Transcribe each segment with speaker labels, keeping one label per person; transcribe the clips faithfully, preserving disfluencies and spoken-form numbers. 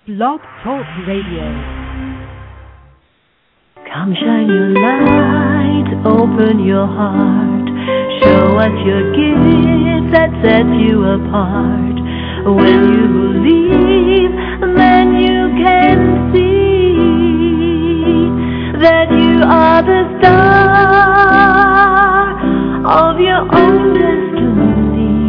Speaker 1: Blog Talk Radio.
Speaker 2: Come shine your light, open your heart, show us your gift that sets you apart. When you believe, then you can see that you are the star of your own destiny.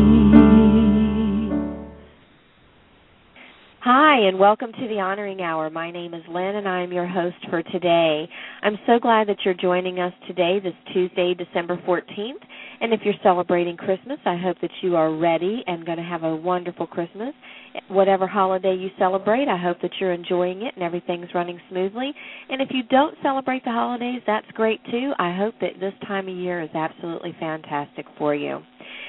Speaker 3: Hi, and welcome to the Honoring Hour. My name is Lynn, and I am your host for today. I'm so glad that you're joining us today, this Tuesday, December fourteenth. And if you're celebrating Christmas, I hope that you are ready and going to have a wonderful Christmas. Whatever holiday you celebrate, I hope that you're enjoying it and everything's running smoothly. And if you don't celebrate the holidays, that's great too. I hope that this time of year is absolutely fantastic for you.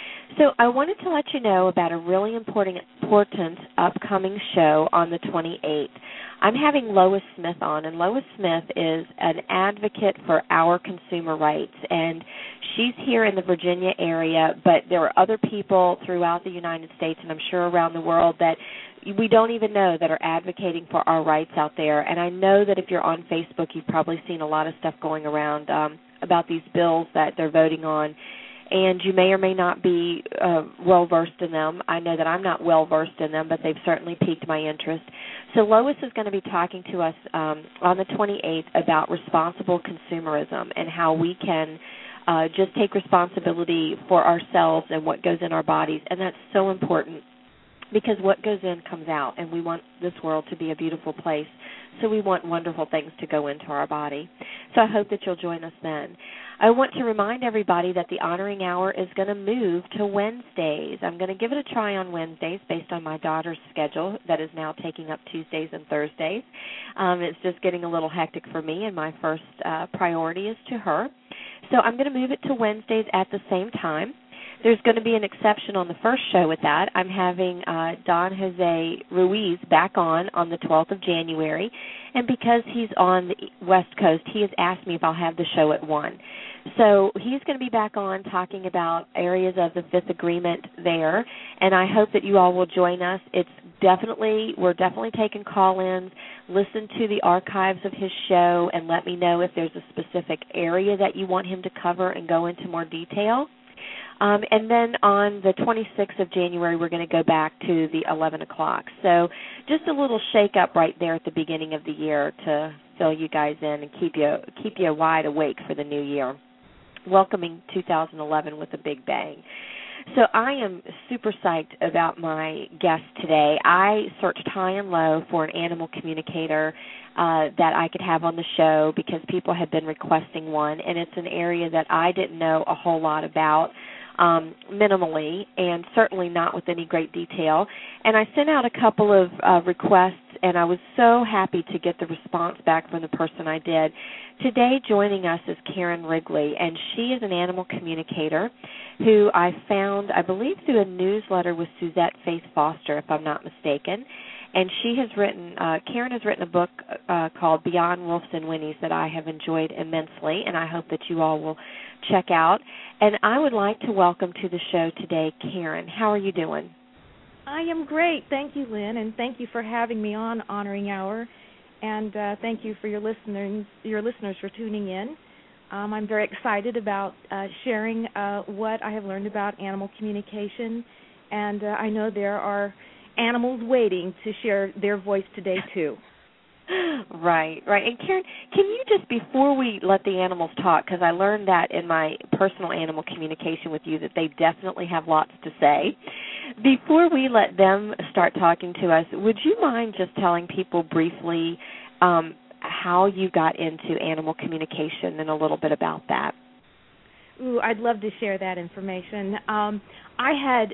Speaker 3: So I wanted to let you know about a really important, important upcoming show on the twenty-eighth. I'm having Lois Smith on, and Lois Smith is an advocate for our consumer rights, and she's here in the Virginia area, but there are other people throughout the United States, and I'm sure around the world, that we don't even know that are advocating for our rights out there. And I know that if you're on Facebook, you've probably seen a lot of stuff going around um, about these bills that they're voting on, and you may or may not be uh, well-versed in them. I know that I'm not well-versed in them, but they've certainly piqued my interest. So Lois is going to be talking to us um, on the twenty-eighth about responsible consumerism and how we can uh, just take responsibility for ourselves and what goes in our bodies. And that's so important because what goes in comes out, and we want this world to be a beautiful place. So we want wonderful things to go into our body. So I hope that you'll join us then. I want to remind everybody that the Honoring Hour is going to move to Wednesdays. I'm going to give it a try on Wednesdays based on my daughter's schedule that is now taking up Tuesdays and Thursdays. Um, it's just getting a little hectic for me, and my first uh, priority is to her. So I'm going to move it to Wednesdays at the same time. There's going to be an exception on the first show with that. I'm having uh, Don Jose Ruiz back on on the twelfth of January, and because he's on the West Coast, he has asked me if I'll have the show at one. So he's going to be back on talking about areas of the Fifth Agreement there, and I hope that you all will join us. It's definitely, we're definitely taking call-ins. Listen to the archives of his show and let me know if there's a specific area that you want him to cover and go into more detail. Um, and then on the twenty-sixth of January, we're going to go back to the eleven o'clock. So just a little shake-up right there at the beginning of the year to fill you guys in and keep you keep you wide awake for the new year, welcoming two thousand eleven with a big bang. So I am super psyched about my guest today. I searched high and low for an animal communicator uh, that I could have on the show because people had been requesting one, and it's an area that I didn't know a whole lot about. Um, minimally, and certainly not with any great detail. And I sent out a couple of uh, requests, and I was so happy to get the response back from the person I did. Today joining us is Karen Wrigley, and she is an animal communicator who I found, I believe, through a newsletter with Suzette Faith Foster, if I'm not mistaken. And she has written, uh, Karen has written a book uh, called Beyond Wolves and Winnies that I have enjoyed immensely, and I hope that you all will check out. And I would like to welcome to the show today Karen. How are you doing?
Speaker 4: I am great. Thank you, Lynn, and thank you for having me on Honoring Hour. And uh, thank you for your listeners, your listeners for tuning in. Um, I'm very excited about uh, sharing uh, what I have learned about animal communication, and uh, I know there are animals waiting to share their voice today, too.
Speaker 3: Right, right. And Karen, can you just, before we let the animals talk, because I learned that in my personal animal communication with you, that they definitely have lots to say. Before we let them start talking to us, would you mind just telling people briefly um, how you got into animal communication and a little bit about that?
Speaker 4: Ooh, I'd love to share that information. Um, I had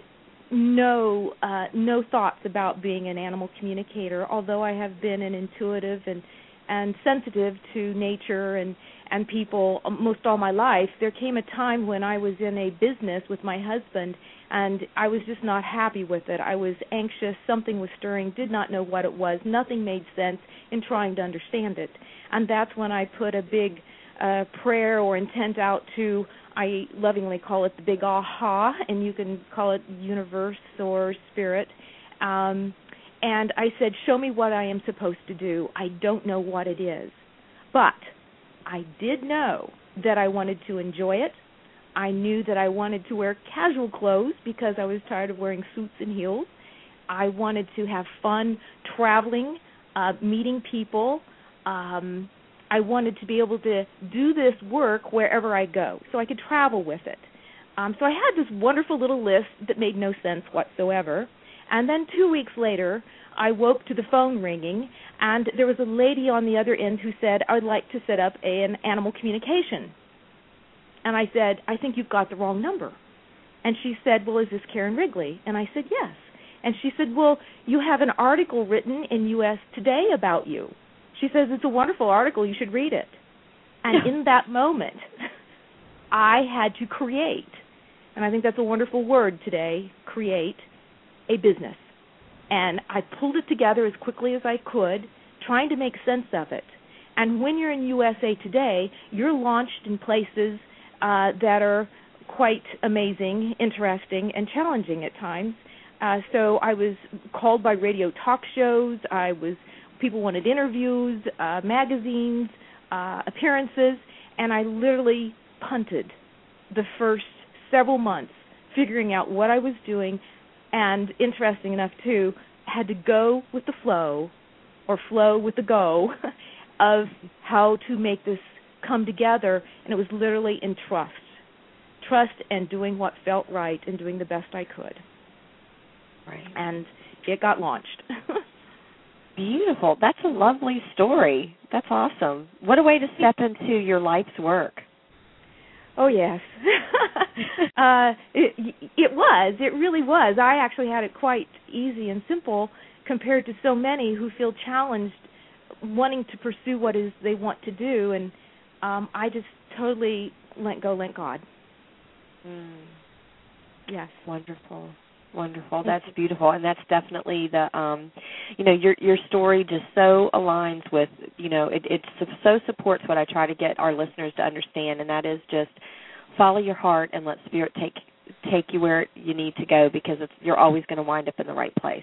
Speaker 4: no uh, no thoughts about being an animal communicator, although I have been an intuitive and, and sensitive to nature and, and people most all my life. There came a time when I was in a business with my husband, and I was just not happy with it. I was anxious. Something was stirring, did not know what it was. Nothing made sense in trying to understand it. And that's when I put a big uh, prayer or intent out to, I lovingly call it the big aha, and you can call it universe or spirit. Um, And I said, show me what I am supposed to do. I don't know what it is. But I did know that I wanted to enjoy it. I knew that I wanted to wear casual clothes because I was tired of wearing suits and heels. I wanted to have fun traveling, uh, meeting people. Um, I wanted to be able to do this work wherever I go so I could travel with it. Um, so I had this wonderful little list that made no sense whatsoever. And then two weeks later, I woke to the phone ringing, and there was a lady on the other end who said, I'd like to set up a, an animal communication. And I said, I think you've got the wrong number. And she said, well, is this Karen Wrigley? And I said, yes. And she said, well, you have an article written in U S Today about you. She says, it's a wonderful article. You should read it. And in that moment, I had to create, and I think that's a wonderful word today, create a business. And I pulled it together as quickly as I could, trying to make sense of it. And when you're in U S A Today, you're launched in places uh, that are quite amazing, interesting, and challenging at times. Uh, so I was called by radio talk shows. I was people wanted interviews, uh, magazines, uh, appearances, and I literally punted the first several months figuring out what I was doing. And interesting enough, too, had to go with the flow or flow with the go of how to make this come together. And it was literally in trust. Trust and doing what felt right and doing the best I could.
Speaker 3: Right.
Speaker 4: And it got launched.
Speaker 3: Beautiful. That's a lovely story. That's awesome. What a way to step into your life's work.
Speaker 4: Oh, yes. uh, it, it was. It really was. I actually had it quite easy and simple compared to so many who feel challenged wanting to pursue what is they want to do. And um, I just totally let go, let God.
Speaker 3: Mm.
Speaker 4: Yes.
Speaker 3: Wonderful. Wonderful. That's beautiful, and that's definitely the, um, you know, your your story just so aligns with, you know, it, it so supports what I try to get our listeners to understand, and that is just follow your heart and let Spirit take take you where you need to go, because it's, you're always going to wind up in the right place.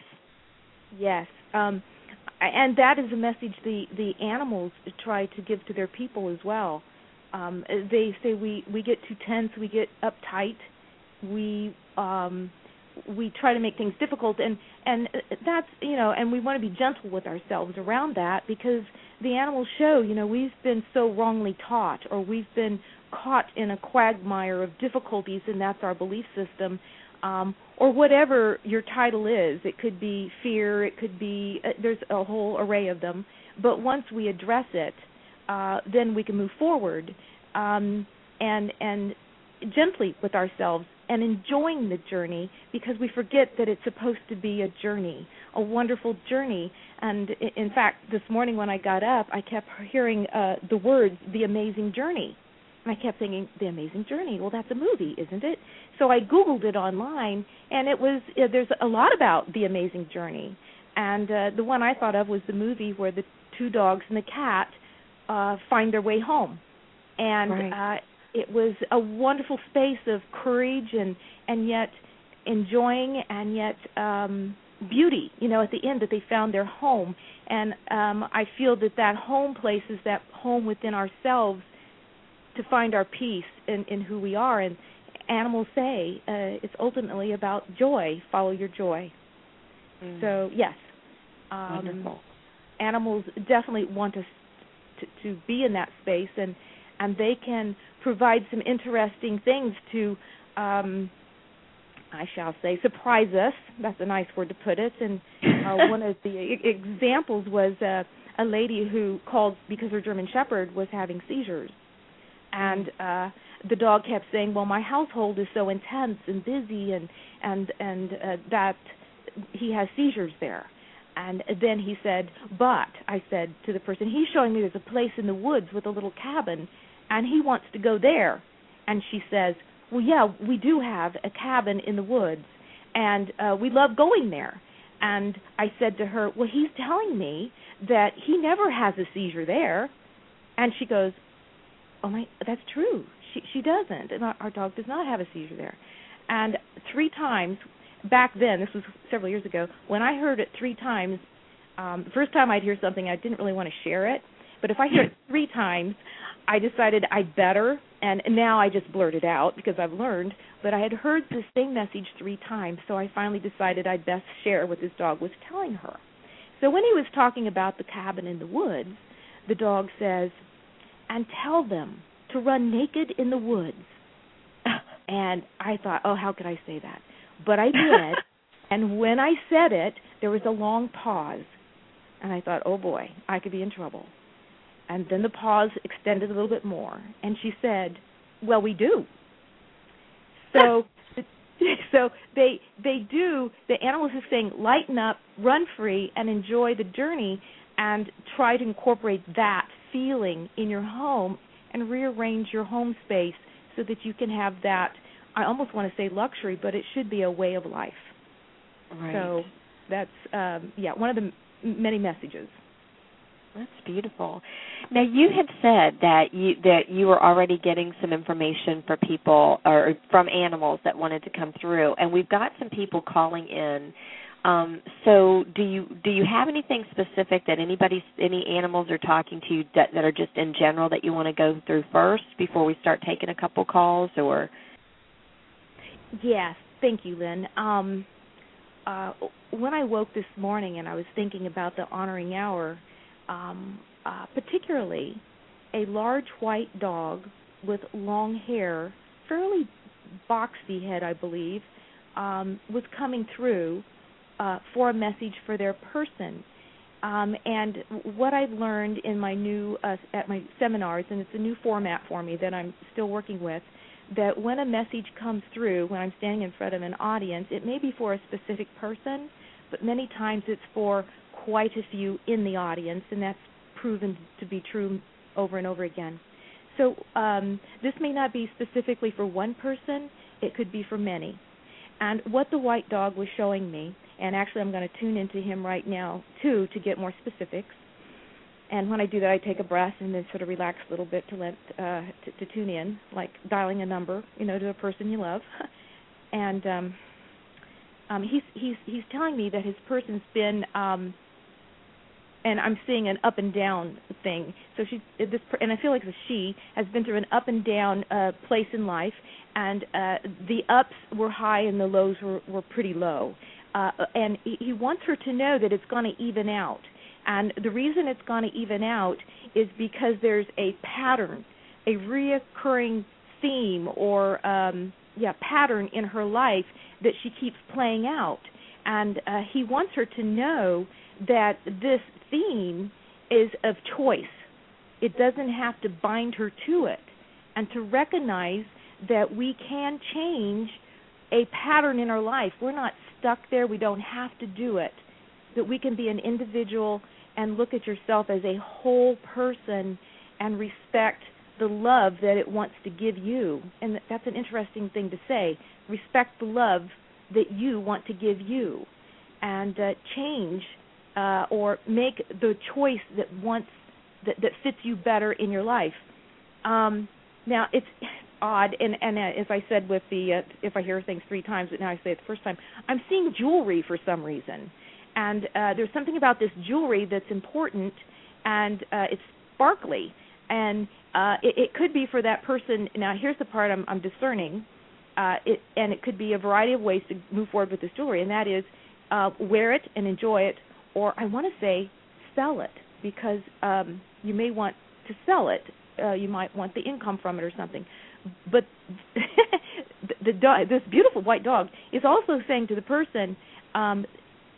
Speaker 4: Yes, um, and that is a message the, the animals try to give to their people as well. Um, they say we, we get too tense, we get uptight, we... Um, we try to make things difficult, and, and that's, you know, and we want to be gentle with ourselves around that, because the animals show, you know, we've been so wrongly taught, or we've been caught in a quagmire of difficulties, and that's our belief system, um, or whatever your title is. It could be fear, it could be, uh, there's a whole array of them, but once we address it, uh, then we can move forward, um, and and gently with ourselves, and enjoying the journey, because we forget that it's supposed to be a journey, a wonderful journey. And in fact, this morning when I got up, I kept hearing uh, the words, The Amazing Journey. And I kept thinking, The Amazing Journey, well, that's a movie, isn't it? So I Googled it online, and it was uh, there's a lot about The Amazing Journey. And uh, the one I thought of was the movie where the two dogs and the cat uh, find their way home. And
Speaker 3: right.
Speaker 4: uh, it was a wonderful space of courage and, and yet enjoying and yet um, beauty, you know, at the end that they found their home. And um, I feel that that home place is that home within ourselves to find our peace in, in who we are. And animals say uh, it's ultimately about joy. Follow your joy. Mm. So, yes, um,
Speaker 3: wonderful.
Speaker 4: Animals definitely want us to, to be in that space, and and they can provide some interesting things to, um, I shall say, surprise us. That's a nice word to put it. And uh, one of the examples was uh, a lady who called because her German Shepherd was having seizures. And uh, the dog kept saying, well, my household is so intense and busy, and, and, and uh, that he has seizures there. And then he said, but, I said to the person, he's showing me there's a place in the woods with a little cabin, and he wants to go there. And she says, well, yeah, we do have a cabin in the woods, and uh, we love going there. And I said to her, well, he's telling me that he never has a seizure there. And she goes, oh, my, that's true. She she doesn't, and our, our dog does not have a seizure there. And three times back then, this was several years ago, when I heard it three times, um, the first time I'd hear something, I didn't really want to share it. But if I hear it three times, I decided I'd better, and now I just blurt it out because I've learned. But I had heard the same message three times, so I finally decided I'd best share what this dog was telling her. So when he was talking about the cabin in the woods, the dog says, and tell them to run naked in the woods. And I thought, oh, how could I say that? But I did. And when I said it, there was a long pause. And I thought, oh, boy, I could be in trouble. And then the pause extended a little bit more. And she said, well, we do. So so they they do, the analyst is saying, lighten up, run free, and enjoy the journey, and try to incorporate that feeling in your home and rearrange your home space so that you can have that, I almost want to say luxury, but it should be a way of life.
Speaker 3: Right.
Speaker 4: So that's, um, yeah, one of the m- many messages.
Speaker 3: That's beautiful. Now, you had said that you that you were already getting some information for people or from animals that wanted to come through, and we've got some people calling in. Um, so, do you do you have anything specific that anybody, any animals are talking to you that, that are just in general that you want to go through first before we start taking a couple calls, or?
Speaker 4: Yes, thank you, Lynn. Um, uh, when I woke this morning and I was thinking about the honoring hour, um, uh, particularly a large white dog with long hair, fairly boxy head, I believe, um, was coming through uh, for a message for their person. Um, and what I've learned in my new uh, at my seminars, and it's a new format for me that I'm still working with, that when a message comes through, when I'm standing in front of an audience, it may be for a specific person, but many times it's for quite a few in the audience, and that's proven to be true over and over again. So um, this may not be specifically for one person. It could be for many. And what the white dog was showing me, and actually I'm going to tune into him right now, too, to get more specifics. And when I do that, I take a breath and then sort of relax a little bit to let uh, to, to tune in, like dialing a number, you know, to a person you love. And um, um, he's he's he's telling me that his person's been, um, and I'm seeing an up and down thing. So she this, and I feel like the she has been through an up and down uh, place in life, and uh, the ups were high and the lows were were pretty low. Uh, and he, he wants her to know that it's going to even out. And the reason it's going to even out is because there's a pattern, a reoccurring theme or, um, yeah, pattern in her life that she keeps playing out. And uh, he wants her to know that this theme is of choice. It doesn't have to bind her to it. And to recognize that we can change a pattern in our life. We're not stuck there. We don't have to do it. That we can be an individual and look at yourself as a whole person and respect the love that it wants to give you. And that's an interesting thing to say. Respect the love that you want to give you. And uh, change uh, or make the choice that wants that, that fits you better in your life. Um, now, it's odd, and, and uh, as I said with the, uh, if I hear things three times, but now I say it the first time, I'm seeing jewelry for some reason. And uh, there's something about this jewelry that's important, and uh, it's sparkly. And uh, it, it could be for that person. Now, here's the part I'm, I'm discerning, uh, it, and it could be a variety of ways to move forward with this jewelry, and that is uh, wear it and enjoy it, or I want to say sell it, because um, you may want to sell it. Uh, you might want the income from it or something. But the, the dog, this beautiful white dog is also saying to the person, um,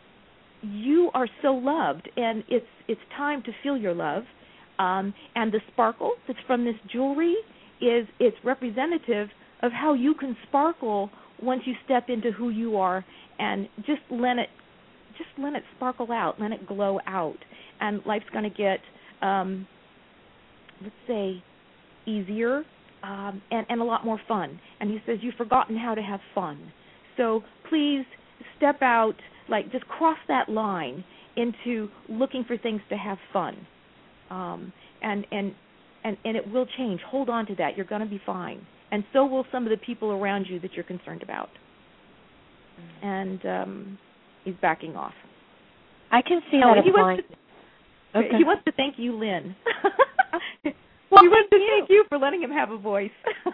Speaker 4: you are so loved, and it's it's time to feel your love. Um, and the sparkle that's from this jewelry is it's representative of how you can sparkle once you step into who you are, and just let it just let it sparkle out, let it glow out, and life's going to get um, let's say easier um, and and a lot more fun. And he says you've forgotten how to have fun, so please step out. Like, just cross that line into looking for things to have fun. Um, and, and, and, and it will change. Hold on to that. You're going to be fine. And so will some of the people around you that you're concerned about. and um, he's backing off.
Speaker 3: I can see
Speaker 4: oh,
Speaker 3: that
Speaker 4: he
Speaker 3: applying.
Speaker 4: Wants to,
Speaker 3: okay.
Speaker 4: He wants to thank you, Lynn.
Speaker 3: Well,
Speaker 4: he wants to
Speaker 3: you.
Speaker 4: thank you for letting him have a voice.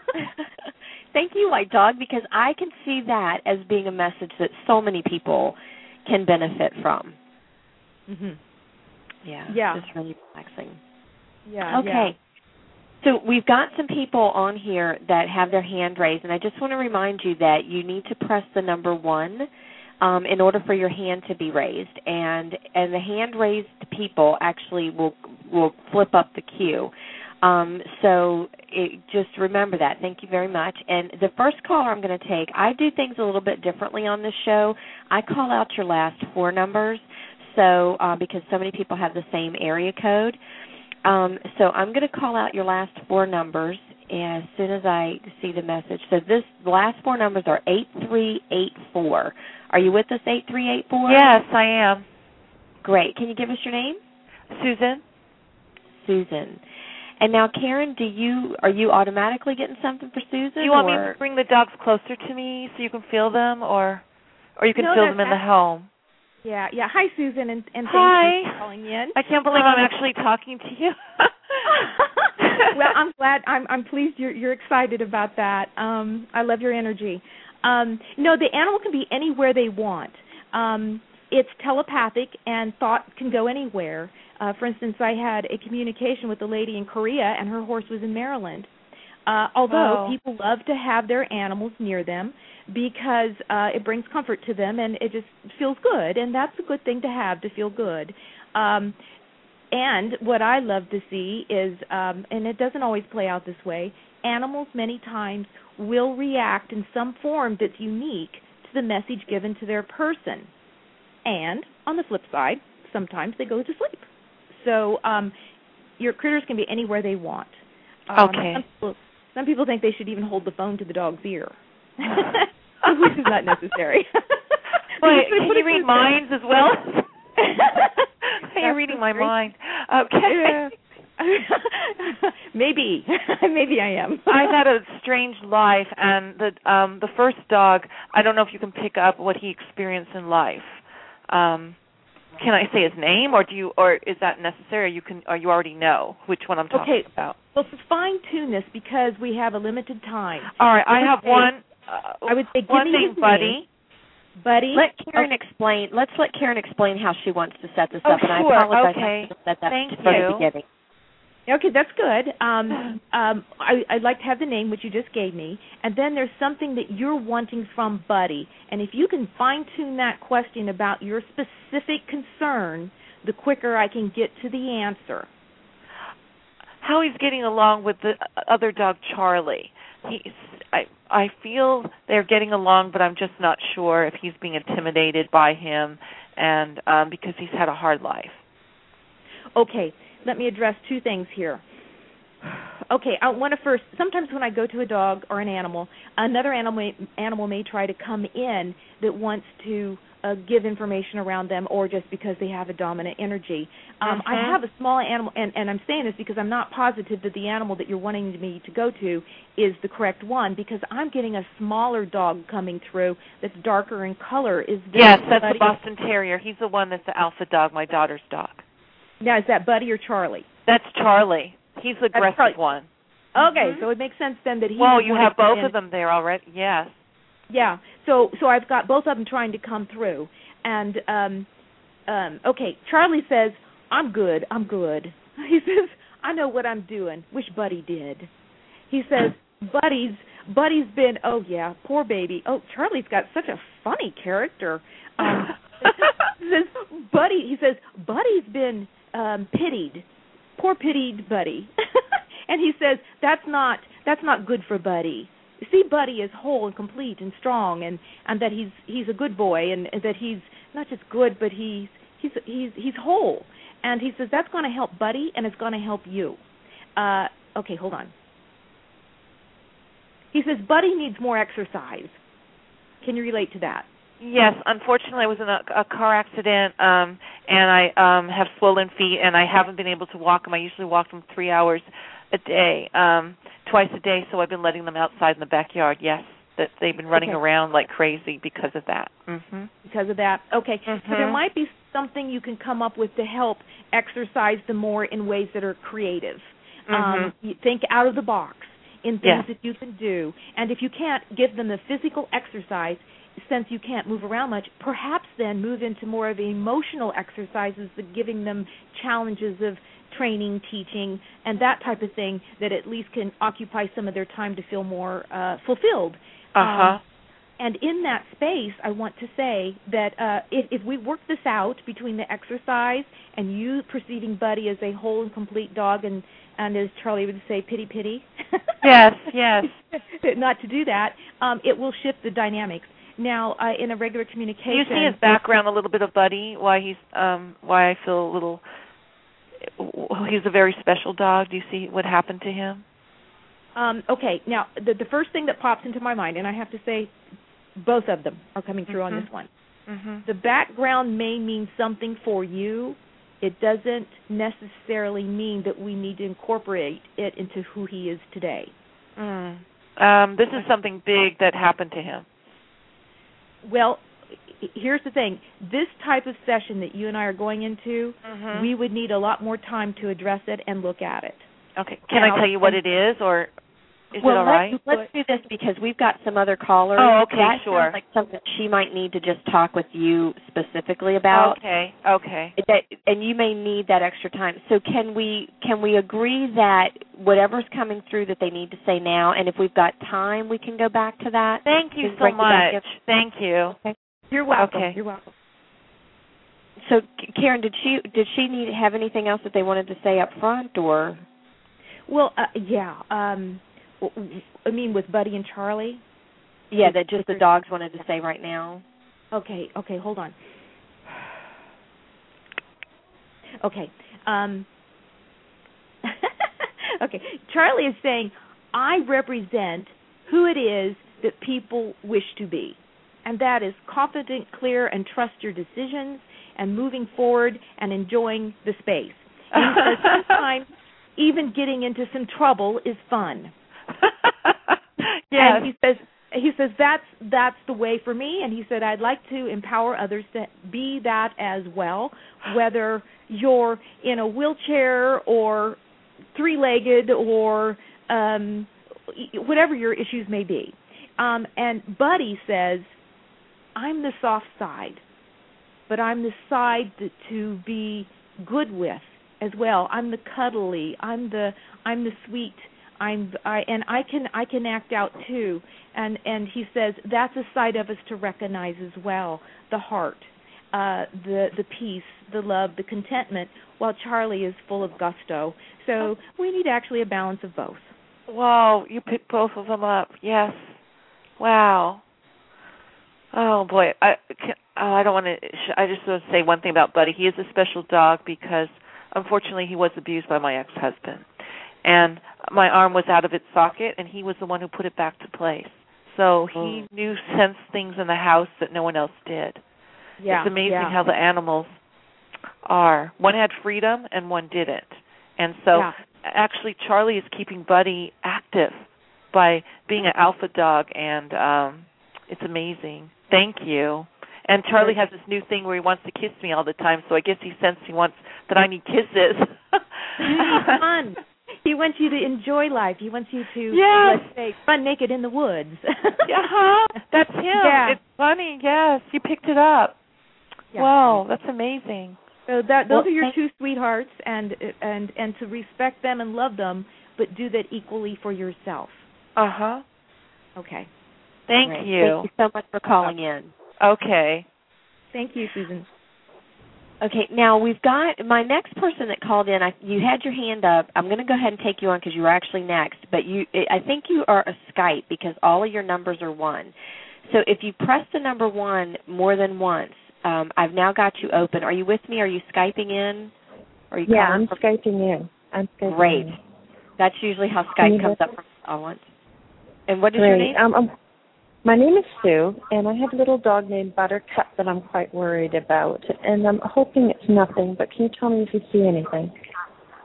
Speaker 3: Thank you, White Dog, because I can see that as being a message that so many people can benefit from.
Speaker 4: Mm-hmm.
Speaker 3: Yeah.
Speaker 4: Yeah.
Speaker 3: It's really relaxing.
Speaker 4: Yeah.
Speaker 3: Okay.
Speaker 4: Yeah.
Speaker 3: So we've got some people on here that have their hand raised, and I just want to remind you that you need to press the number one um, in order for your hand to be raised, and and the hand raised people actually will will flip up the queue. Um, so it, just remember that. Thank you very much. And the first caller I'm going to take, I do things a little bit differently on this show. I call out your last four numbers, so uh, because so many people have the same area code. Um, so I'm going to call out your last four numbers as soon as I see the message. So this the last four numbers are eight three eight four. Are you with us, eight three eight four?
Speaker 1: Yes, I am.
Speaker 3: Great. Can you give us your name?
Speaker 1: Susan.
Speaker 3: Susan. And now, Karen, do you are you automatically getting something for Susan?
Speaker 1: Do you want
Speaker 3: or?
Speaker 1: me to bring the dogs closer to me so you can feel them, or or you can
Speaker 4: no,
Speaker 1: feel them in the home?
Speaker 4: Yeah, yeah. Hi, Susan, and, and thank
Speaker 1: Hi.
Speaker 4: you for calling in.
Speaker 1: I can't believe um, I'm actually talking to you.
Speaker 4: Well, I'm glad. I'm I'm pleased you're you're excited about that. Um, I love your energy. Um, no, the animal can be anywhere they want. Um, it's telepathic, and thought can go anywhere. Uh, for instance, I had a communication with a lady in Korea, and her horse was in Maryland. Uh, although
Speaker 1: oh.
Speaker 4: people love to have their animals near them because uh, it brings comfort to them and it just feels good, and that's a good thing to have, to feel good. Um, and what I love to see is, um, and it doesn't always play out this way, animals many times will react in some form that's unique to the message given to their person. And on the flip side, sometimes they go to sleep. So um, your critters can be anywhere they want. Um,
Speaker 1: okay.
Speaker 4: Some people, some people think they should even hold the phone to the dog's ear, which is not necessary.
Speaker 1: Wait, can you read minds as well? You're reading my mind. Okay.
Speaker 4: Maybe, maybe I am.
Speaker 1: I've had a strange life, and the um, the first dog, I don't know if you can pick up what he experienced in life. Um, can I say his name, or do you, or is that necessary? You can, or you already know which one I'm talking
Speaker 4: okay.
Speaker 1: about.
Speaker 4: Well, to fine tune this because we have a limited time.
Speaker 1: All right, I, I have
Speaker 4: say,
Speaker 1: one. Uh,
Speaker 4: I would say, give
Speaker 1: one
Speaker 4: me
Speaker 1: thing,
Speaker 4: his
Speaker 1: Buddy.
Speaker 4: Name. Buddy.
Speaker 3: Let Karen
Speaker 4: okay.
Speaker 3: explain. Let's let Karen explain how she wants to set this
Speaker 1: oh,
Speaker 3: up, and
Speaker 1: sure.
Speaker 3: I apologize
Speaker 1: okay.
Speaker 3: for set that
Speaker 1: Thank
Speaker 3: from
Speaker 1: you.
Speaker 3: the beginning.
Speaker 4: Okay, that's good. Um, um, I, I'd like to have the name, which you just gave me, and then there's something that you're wanting from Buddy. And if you can fine-tune that question about your specific concern, the quicker I can get to the answer.
Speaker 1: How he's getting along with the other dog, Charlie. He's, I, I feel they're getting along, but I'm just not sure if he's being intimidated by him, and um, because he's had a hard life.
Speaker 4: Okay. Let me address two things here. Okay, I want to first, sometimes when I go to a dog or an animal, another animal, animal may try to come in that wants to uh, give information around them or just because they have a dominant energy. Um,
Speaker 1: mm-hmm.
Speaker 4: I have a small animal, and, and I'm saying this because I'm not positive that the animal that you're wanting me to go to is the correct one, because I'm getting a smaller dog coming through that's darker in color. Is this
Speaker 1: Yes, that's
Speaker 4: Buddy?
Speaker 1: the Boston Terrier. He's the one that's the alpha dog, my daughter's dog.
Speaker 4: Now, is that Buddy or Charlie?
Speaker 1: That's Charlie. He's the aggressive
Speaker 4: Charlie.
Speaker 1: one.
Speaker 4: Okay,
Speaker 1: mm-hmm.
Speaker 4: so it makes sense then that he.
Speaker 1: Well, you have both
Speaker 4: in.
Speaker 1: of them there already. Yes.
Speaker 4: Yeah. So, so I've got both of them trying to come through, and um, um, okay. Charlie says, "I'm good. I'm good." He says, "I know what I'm doing." Wish Buddy did. He says, "Buddy's Buddy's been. Oh yeah, poor baby. Oh, Charlie's got such a funny character." Um, he says, "Buddy." He says, "Buddy's been um, pitied. Poor pitied Buddy." And he says, that's not that's not good for Buddy. See Buddy as whole and complete and strong, and, and that he's he's a good boy, and, and that he's not just good, but he's he's he's he's whole. And he says that's going to help Buddy, and it's going to help you. Uh, okay, hold on. He says Buddy needs more exercise. Can you relate to that?
Speaker 1: Yes, unfortunately, I was in a, a car accident, um, and I um, have swollen feet, and I haven't been able to walk them. I usually walk them three hours a day, um, twice a day, so I've been letting them outside in the backyard, yes. that they've been running
Speaker 4: okay.
Speaker 1: around like crazy because of that. Mm-hmm.
Speaker 4: Because of that. Okay.
Speaker 1: Mm-hmm.
Speaker 4: So there might be something you can come up with to help exercise them more in ways that are creative.
Speaker 1: Mm-hmm.
Speaker 4: Um, you think out of the box in things
Speaker 1: yeah.
Speaker 4: that you can do. And if you can't give them the physical exercise, since you can't move around much, perhaps then move into more of the emotional exercises, that giving them challenges of training, teaching, and that type of thing that at least can occupy some of their time to feel more uh, fulfilled.
Speaker 1: Uh-huh.
Speaker 4: Um, and in that space, I want to say that uh, if, if we work this out between the exercise and you perceiving Buddy as a whole and complete dog, and, and as Charlie would say, pity, pity.
Speaker 1: Yes, yes.
Speaker 4: Not to do that, um, it will shift the dynamics. Now, uh, in a regular communication,
Speaker 1: Do you see his background a little bit of Buddy? Why he's um, why I feel a little. He's a very special dog. Do you see what happened to him?
Speaker 4: Um, okay. Now, the, the first thing that pops into my mind, and I have to say, both of them are coming through
Speaker 1: mm-hmm.
Speaker 4: on this one.
Speaker 1: Mm-hmm.
Speaker 4: The background may mean something for you. It doesn't necessarily mean that we need to incorporate it into who he is today.
Speaker 1: Mm. Um, this is something big that happened to him.
Speaker 4: Well, here's the thing. This type of session that you and I are going into,
Speaker 1: mm-hmm.
Speaker 4: we would need a lot more time to address it and look at it.
Speaker 1: Okay. Can now, I tell you what it is, or is
Speaker 3: well,
Speaker 1: it all right?
Speaker 3: Let's, let's do this because we've got some other callers.
Speaker 1: Oh, okay,
Speaker 3: that
Speaker 1: sure.
Speaker 3: Sounds like something she might need to just talk with you specifically about.
Speaker 1: Okay, okay.
Speaker 3: That, and you may need that extra time. So can we can we agree that whatever's coming through that they need to say now, and if we've got time, we can go back to that?
Speaker 1: Thank you so much. Thank you.
Speaker 3: Okay.
Speaker 4: You're welcome.
Speaker 1: Okay.
Speaker 4: You're welcome.
Speaker 3: So, Karen, did she did she need have anything else that they wanted to say up front, or?
Speaker 4: Well, uh, yeah. Um, I mean, with Buddy and Charlie.
Speaker 3: Yeah, that just the dogs wanted to say right now.
Speaker 4: Okay. Okay. Hold on. Okay. Um, okay. Charlie is saying, I represent who it is that people wish to be. And that is confident, clear, and trust your decisions, and moving forward and enjoying the space. And he says sometimes even getting into some trouble is fun.
Speaker 1: Yes.
Speaker 4: And he says he says that's that's the way for me. And he said I'd like to empower others to be that as well, whether you're in a wheelchair or three-legged or um, whatever your issues may be. Um, and Buddy says, I'm the soft side, but I'm the side to, to be good with as well. I'm the cuddly. I'm the I'm the sweet. I'm I and I can I can act out too. And and he says that's a side of us to recognize as well. The heart, uh, the the peace, the love, the contentment. While Charlie is full of gusto. So we need actually a balance of both.
Speaker 1: Wow, you picked both of them up. Yes. Wow. Oh boy, I can, oh, I don't want to. I just want to say one thing about Buddy. He is a special dog because, unfortunately, he was abused by my ex-husband, and my arm was out of its socket, and he was the one who put it back to place. So he
Speaker 4: oh.
Speaker 1: knew sense things in the house that no one else did.
Speaker 4: Yeah,
Speaker 1: it's amazing
Speaker 4: yeah.
Speaker 1: how the animals are. One had freedom, and one didn't. And so,
Speaker 4: yeah.
Speaker 1: actually, Charlie is keeping Buddy active by being an alpha dog, and um, it's amazing. Thank you. And Charlie has this new thing where he wants to kiss me all the time, so I guess he senses he wants that I need kisses.
Speaker 4: Fun. He wants you to enjoy life. He wants you to,
Speaker 1: yes.
Speaker 4: let's say, run naked in the woods.
Speaker 1: uh-huh. That's him.
Speaker 4: Yeah.
Speaker 1: It's funny. Yes, you picked it up.
Speaker 4: Yeah.
Speaker 1: Wow, that's amazing.
Speaker 4: So that those
Speaker 3: well,
Speaker 4: are your two sweethearts, and and and to respect them and love them, but do that equally for yourself.
Speaker 1: Uh huh.
Speaker 4: Okay.
Speaker 1: Thank
Speaker 3: Great.
Speaker 1: you.
Speaker 3: Thank you so much for calling in.
Speaker 1: Okay.
Speaker 4: Thank you, Susan.
Speaker 3: Okay, now we've got my next person that called in. I, you had your hand up. I'm going to go ahead and take you on because you were actually next. But you, I think you are a Skype because all of your numbers are one. So if you press the number one more than once, um, I've now got you open. Are you with me? Are you Skyping in? Are you
Speaker 5: yeah, I'm
Speaker 3: from...
Speaker 5: Skyping in. I'm Skyping
Speaker 3: Great.
Speaker 5: in.
Speaker 3: That's usually how Skype comes up from all once. And what is
Speaker 5: Great.
Speaker 3: your name?
Speaker 5: Um, um, my name is Sue, and I have a little dog named Buttercup that I'm quite worried about, and I'm hoping it's nothing, but can you tell me if you see anything?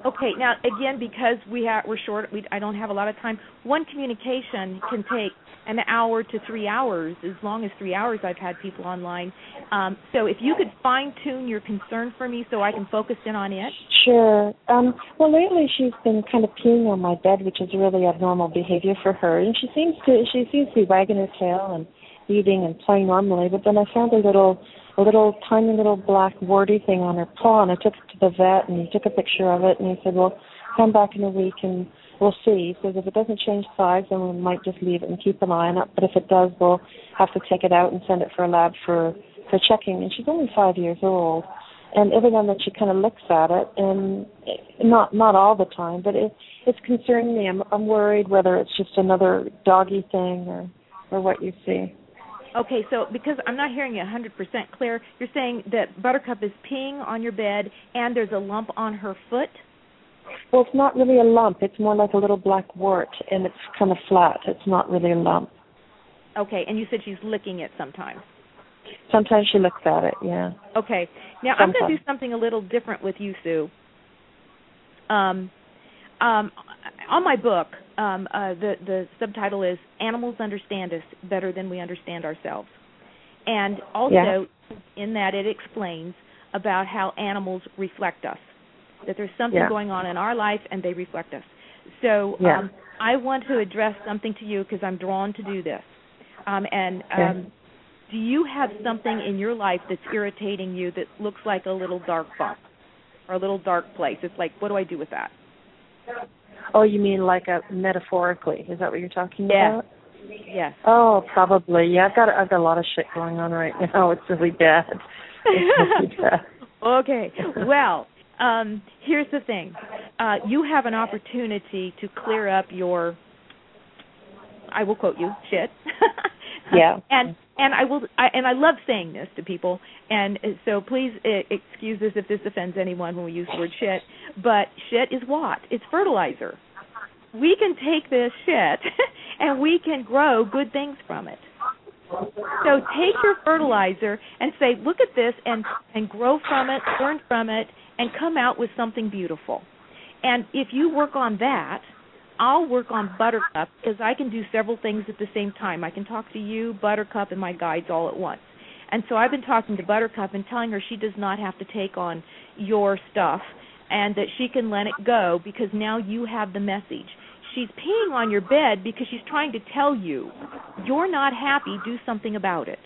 Speaker 4: Okay, now again, because we have we're short, we, I don't have a lot of time. One communication can take an hour to three hours, as long as three hours. I've had people online. Um, so if you could fine tune your concern for me, so I can focus in on it.
Speaker 5: Sure. Um, well, lately she's been kind of peeing on my bed, which is really abnormal behavior for her, and she seems to she seems to be wagging her tail and eating and playing normally. But then I found a little. a little tiny little black warty thing on her paw, and I took it to the vet, and he took a picture of it, and he said, well, come back in a week and we'll see. He says if it doesn't change size, then we might just leave it and keep an eye on it, but if it does, we'll have to take it out and send it for a lab for, for checking. And she's only five years old, and every now and then she kind of looks at it, and not not all the time, but it, it's concerning me. I'm, I'm worried whether it's just another doggy thing or, or what you see.
Speaker 4: Okay, so because I'm not hearing you one hundred percent clear, you're saying that Buttercup is peeing on your bed and there's a lump on her foot?
Speaker 5: Well, it's not really a lump. It's more like a little black wart, and it's kind of flat. It's not really a lump.
Speaker 4: Okay, and you said she's licking it sometimes.
Speaker 5: Sometimes she looks at it, yeah.
Speaker 4: Okay. Now,
Speaker 5: sometimes.
Speaker 4: I'm going to do something a little different with you, Sue. Um, um, on my book, um, uh, the, the subtitle is Animals Understand Us Better Than We Understand Ourselves. And also
Speaker 5: yeah.
Speaker 4: in that it explains about how animals reflect us, that there's something
Speaker 5: yeah.
Speaker 4: going on in our life and they reflect us. So
Speaker 5: yeah.
Speaker 4: um, I want to address something to you because I'm drawn to do this. Um, and um,
Speaker 5: okay.
Speaker 4: do you have something in your life that's irritating you that looks like a little dark bump or a little dark place? It's like, what do I do with that?
Speaker 5: Oh, you mean like a metaphorically? Is that what you're talking
Speaker 4: yeah.
Speaker 5: about?
Speaker 4: Yes.
Speaker 5: Oh, probably. Yeah, I've got I've got a lot of shit going on right now. It's really bad. It's really bad.
Speaker 4: Okay. Well, um, here's the thing. Uh, you have an opportunity to clear up your, I will quote you, shit.
Speaker 5: yeah.
Speaker 4: And and I will I, and I love saying this to people. And so please uh, excuse us if this offends anyone when we use the word shit. But shit is what? It's fertilizer. We can take this shit and we can grow good things from it. So take your fertilizer and say, look at this and, and grow from it, learn from it, and come out with something beautiful. And if you work on that, I'll work on Buttercup because I can do several things at the same time. I can talk to you, Buttercup, and my guides all at once. And so I've been talking to Buttercup and telling her she does not have to take on your stuff and that she can let it go because now you have the message. She's peeing on your bed because she's trying to tell you, you're not happy, do something about it.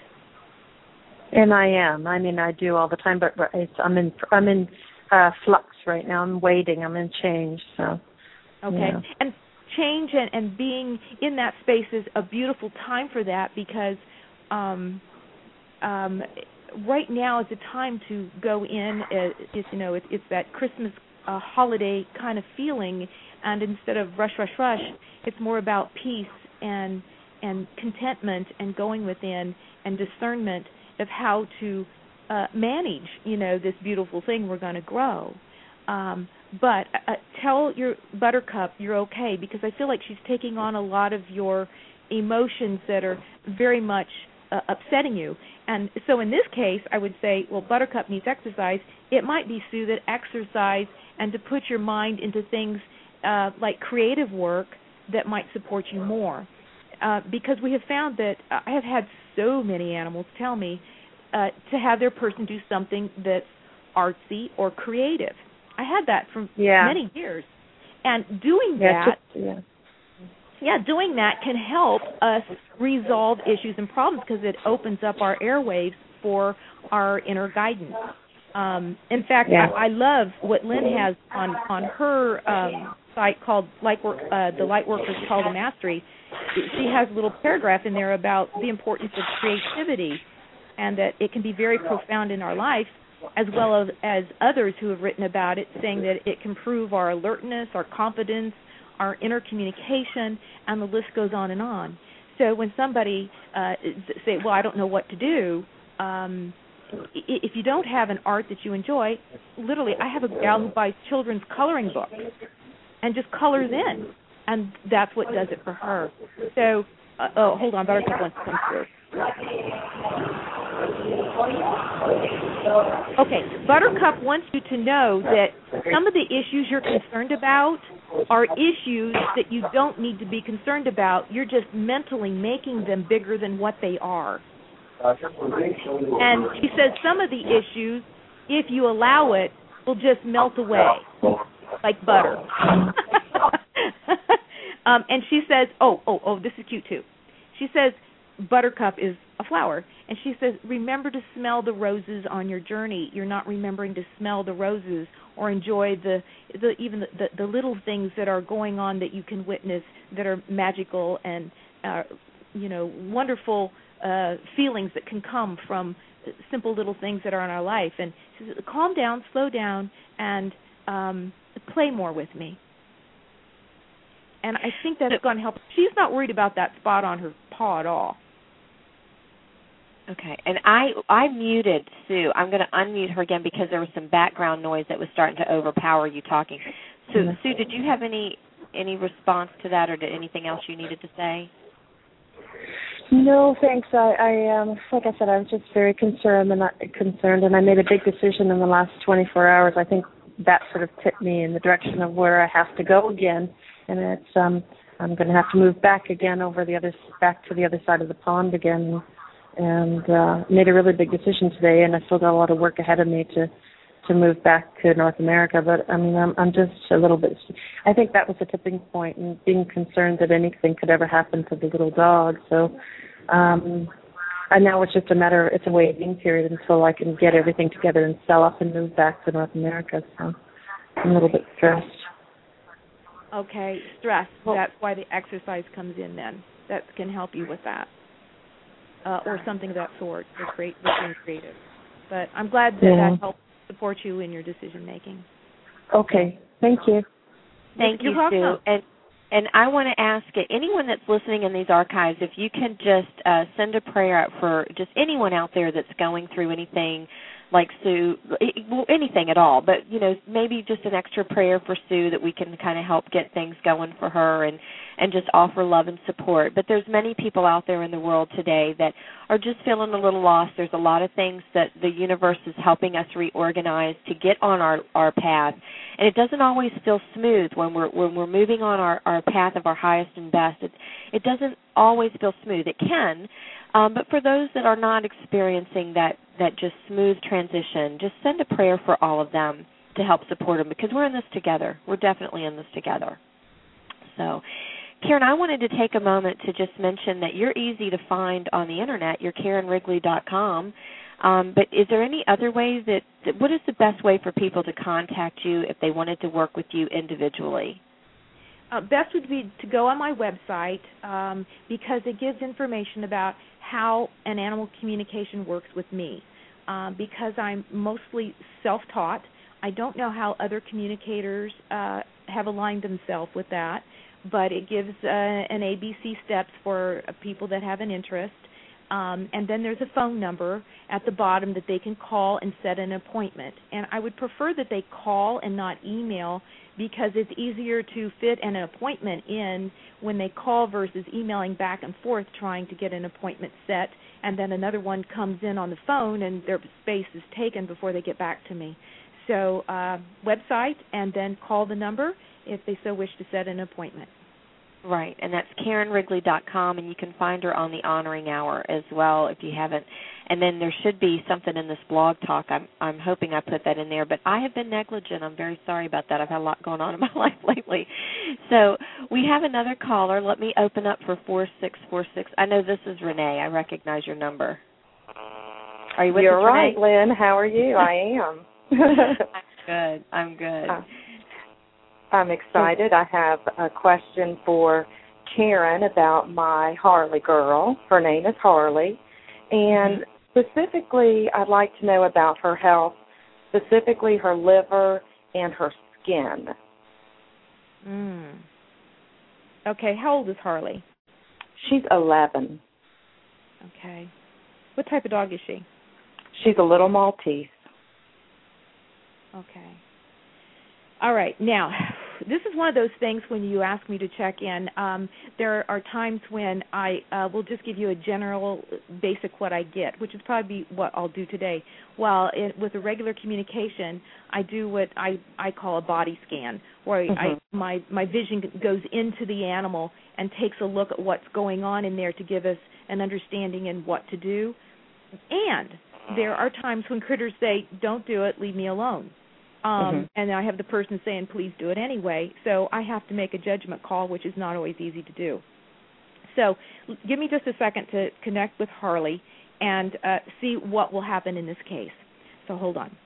Speaker 5: And I am. I mean, I do all the time, but it's, I'm in I'm in uh, flux right now. I'm waiting. I'm in change. So.
Speaker 4: Okay.
Speaker 5: Yeah.
Speaker 4: And change and, and being in that space is a beautiful time for that because um, um, right now is a time to go in. Uh, it's, you know, it, it's that Christmas uh, holiday kind of feeling. And instead of rush, rush, rush, it's more about peace and and contentment and going within and discernment of how to uh, manage, you know, this beautiful thing we're going to grow. Um, but uh, tell your Buttercup you're okay because I feel like she's taking on a lot of your emotions that are very much uh, upsetting you. And so in this case, I would say, well, Buttercup needs exercise. It might be, Sue, that exercise and to put your mind into things Uh, like creative work that might support you more. Uh, because we have found that uh, I have had so many animals tell me uh, to have their person do something that's artsy or creative. I had that for
Speaker 5: yeah.
Speaker 4: many years. And doing
Speaker 5: yeah,
Speaker 4: that,
Speaker 5: just, yeah.
Speaker 4: yeah, doing that can help us resolve issues and problems because it opens up our airwaves for our inner guidance. Um, in fact,
Speaker 5: yeah.
Speaker 4: I, I love what Lynn has on, on her um, site called Lightwork, uh, the Lightworkers Call to Mastery. She has a little paragraph in there about the importance of creativity and that it can be very profound in our life, as well as, as others who have written about it, saying that it can improve our alertness, our confidence, our inner communication, and the list goes on and on. So when somebody uh, say, well, I don't know what to do, um, if you don't have an art that you enjoy, literally, I have a gal who buys children's coloring books and just colors in, and that's what does it for her. So, uh, oh, hold on, Buttercup wants to come through. Okay, Buttercup wants you to know that some of the issues you're concerned about are issues that you don't need to be concerned about. You're just mentally making them bigger than what they are. And she says some of the issues, if you allow it, will just melt away like butter. um, and she says, oh, oh, oh, this is cute too. She says Buttercup is a flower. And she says, remember to smell the roses on your journey. You're not remembering to smell the roses or enjoy the, the even the, the, the little things that are going on that you can witness that are magical and, uh, you know, wonderful uh, feelings that can come from simple little things that are in our life. And she says, calm down, slow down, and um, play more with me. And I think that's going to help. She's not worried about that spot on her paw at all.
Speaker 3: Okay, and I I muted Sue. I'm going to unmute her again because there was some background noise that was starting to overpower you talking. So, mm-hmm. Sue, did you have any any response to that, or did anything else you needed to say?
Speaker 5: No, thanks. I, I um, like I said, I was just very concerned and I, concerned, and I made a big decision in the last twenty-four hours. I think that sort of tipped me in the direction of where I have to go again, and it's um, I'm going to have to move back again over the other back to the other side of the pond again. And uh, made a really big decision today, and I still got a lot of work ahead of me to, to move back to North America. But I mean, I'm, I'm just a little bit. I think that was a tipping point, and being concerned that anything could ever happen to the little dog. So, um, and now it's just a matter. It's a waiting period until I can get everything together and sell up and move back to North America. So I'm a little bit stressed.
Speaker 4: Okay, stress. Well, that's why the exercise comes in. Then that can help you with that. Uh, or something of that sort, with great, with being creative. But I'm glad that
Speaker 5: yeah.
Speaker 4: that helped support you in your decision making.
Speaker 5: Okay, thank you.
Speaker 3: Thank
Speaker 4: You're
Speaker 3: you,
Speaker 4: welcome.
Speaker 3: Sue. And and I want to ask anyone that's listening in these archives if you can just uh, send a prayer out for just anyone out there that's going through anything like Sue, well, anything at all, but, you know, maybe just an extra prayer for Sue that we can kind of help get things going for her and, and just offer love and support. But there's many people out there in the world today that are just feeling a little lost. There's a lot of things that the universe is helping us reorganize to get on our, our path. And it doesn't always feel smooth when we're when we're moving on our, our path of our highest and best. It, it doesn't always feel smooth. It can. Um, but for those that are not experiencing that, that just smooth transition, just send a prayer for all of them to help support them because we're in this together. We're definitely in this together. So, Karen, I wanted to take a moment to just mention that you're easy to find on the Internet. You're Karen Wrigley dot com. Um, but is there any other way that, that, what is the best way for people to contact you if they wanted to work with you individually?
Speaker 4: Uh, best would be to go on my website um, because it gives information about how an animal communication works with me. Um, because I'm mostly self-taught, I don't know how other communicators uh, have aligned themselves with that, but it gives uh, an A B C steps for uh, people that have an interest. Um, and then there's a phone number at the bottom that they can call and set an appointment. And I would prefer that they call and not email because it's easier to fit an appointment in when they call versus emailing back and forth trying to get an appointment set, and then another one comes in on the phone and their space is taken before they get back to me. So uh, website and then call the number if they so wish to set an appointment.
Speaker 3: Right, and that's Karen Wrigley dot com, and you can find her on the Honoring Hour as well if you haven't. And then there should be something in this blog talk. I'm I'm hoping I put that in there, but I have been negligent. I'm very sorry about that. I've had a lot going on in my life lately. So we have another caller. Let me open up for four six four six. I know this is Renee. I recognize your number. Are you with
Speaker 6: You're
Speaker 3: us,
Speaker 6: right,
Speaker 3: Renee?
Speaker 6: Lynn. How are you? I am.
Speaker 3: I'm good. I'm good.
Speaker 6: Uh, I'm excited. I have a question for Karen about my Harley girl. Her name is Harley. And specifically, I'd like to know about her health, specifically her liver and her skin.
Speaker 4: Mm. Okay, how old is Harley?
Speaker 6: She's eleven.
Speaker 4: Okay. What type of dog is she?
Speaker 6: She's a little Maltese.
Speaker 4: Okay. All right. Now, this is one of those things when you ask me to check in. Um, there are times when I uh, will just give you a general, basic what I get, which is probably what I'll do today. While it, with a regular communication, I do what I, I call a body scan, where mm-hmm. I, my, my vision goes into the animal and takes a look at what's going on in there to give us an understanding and what to do. And there are times when critters say, don't do it, leave me alone. Um, mm-hmm. And I have the person saying, please do it anyway. So I have to make a judgment call, which is not always easy to do. So give me just a second to connect with Harley and uh, see what will happen in this case. So hold on.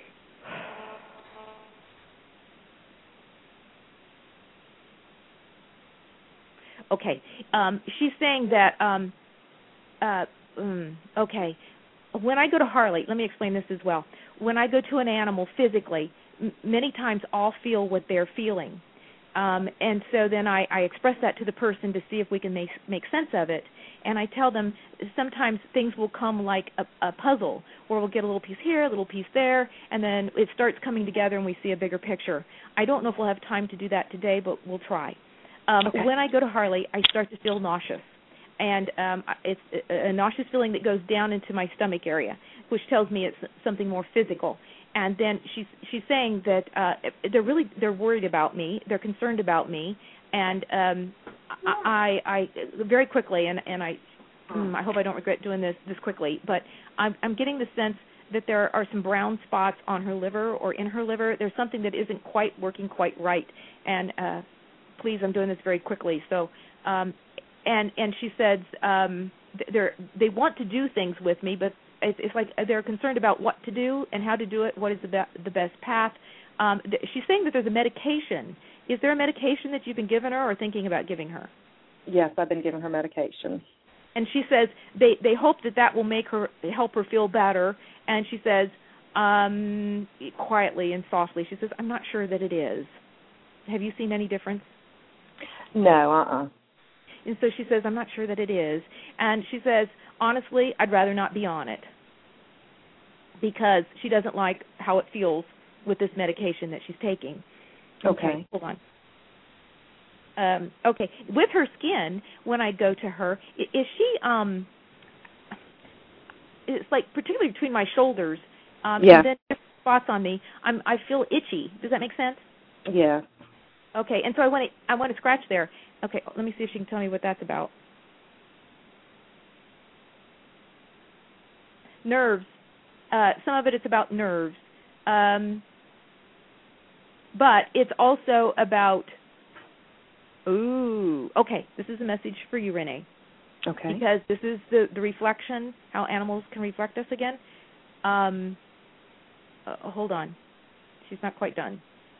Speaker 4: Okay. Um, she's saying that, um, uh, mm, okay, when I go to Harley, let me explain this as well. When I go to an animal physically, m- many times I'll feel what they're feeling. Um, and so then I, I express that to the person to see if we can make, make sense of it. And I tell them sometimes things will come like a, a puzzle, where we'll get a little piece here, a little piece there, and then it starts coming together and we see a bigger picture. I don't know if we'll have time to do that today, but we'll try. Um, okay. When I go to Harley, I start to feel nauseous. And um, it's a nauseous feeling that goes down into my stomach area, which tells me it's something more physical. And then she's she's saying that uh, they're really they're worried about me, they're concerned about me, and um, I, I I very quickly and and I I hope I don't regret doing this this quickly, but I'm I'm getting the sense that there are some brown spots on her liver or in her liver. There's something that isn't quite working quite right, and uh, please, I'm doing this very quickly. So. Um, And and she says um, they they want to do things with me, but it's, it's like they're concerned about what to do and how to do it. What is the be- the best path? Um, th- she's saying that there's a medication. Is there a medication that you've been giving her or thinking about giving her?
Speaker 6: Yes, I've been giving her medication.
Speaker 4: And she says they, they hope that that will make her help her feel better. And she says um, quietly and softly, she says, "I'm not sure that it is." Have you seen any difference?
Speaker 6: No, uh-uh.
Speaker 4: And so she says, "I'm not sure that it is." And she says, "Honestly, I'd rather not be on it," because she doesn't like how it feels with this medication that she's taking.
Speaker 6: Okay.
Speaker 4: Okay, hold on. Um, okay, with her skin, when I go to her, is she, um, it's like particularly between my shoulders, um,
Speaker 6: yeah.
Speaker 4: and then spots on me, I'm, I feel itchy. Does that make sense?
Speaker 6: Yeah.
Speaker 4: Okay, and so I want to I want to scratch there. Okay, let me see if she can tell me what that's about. Nerves. Uh, some of it is about nerves. Um, but it's also about, ooh, okay, this is a message for you, Renee.
Speaker 6: Okay.
Speaker 4: Because this is the, the reflection, how animals can reflect us again. Um, uh, hold on. She's not quite done.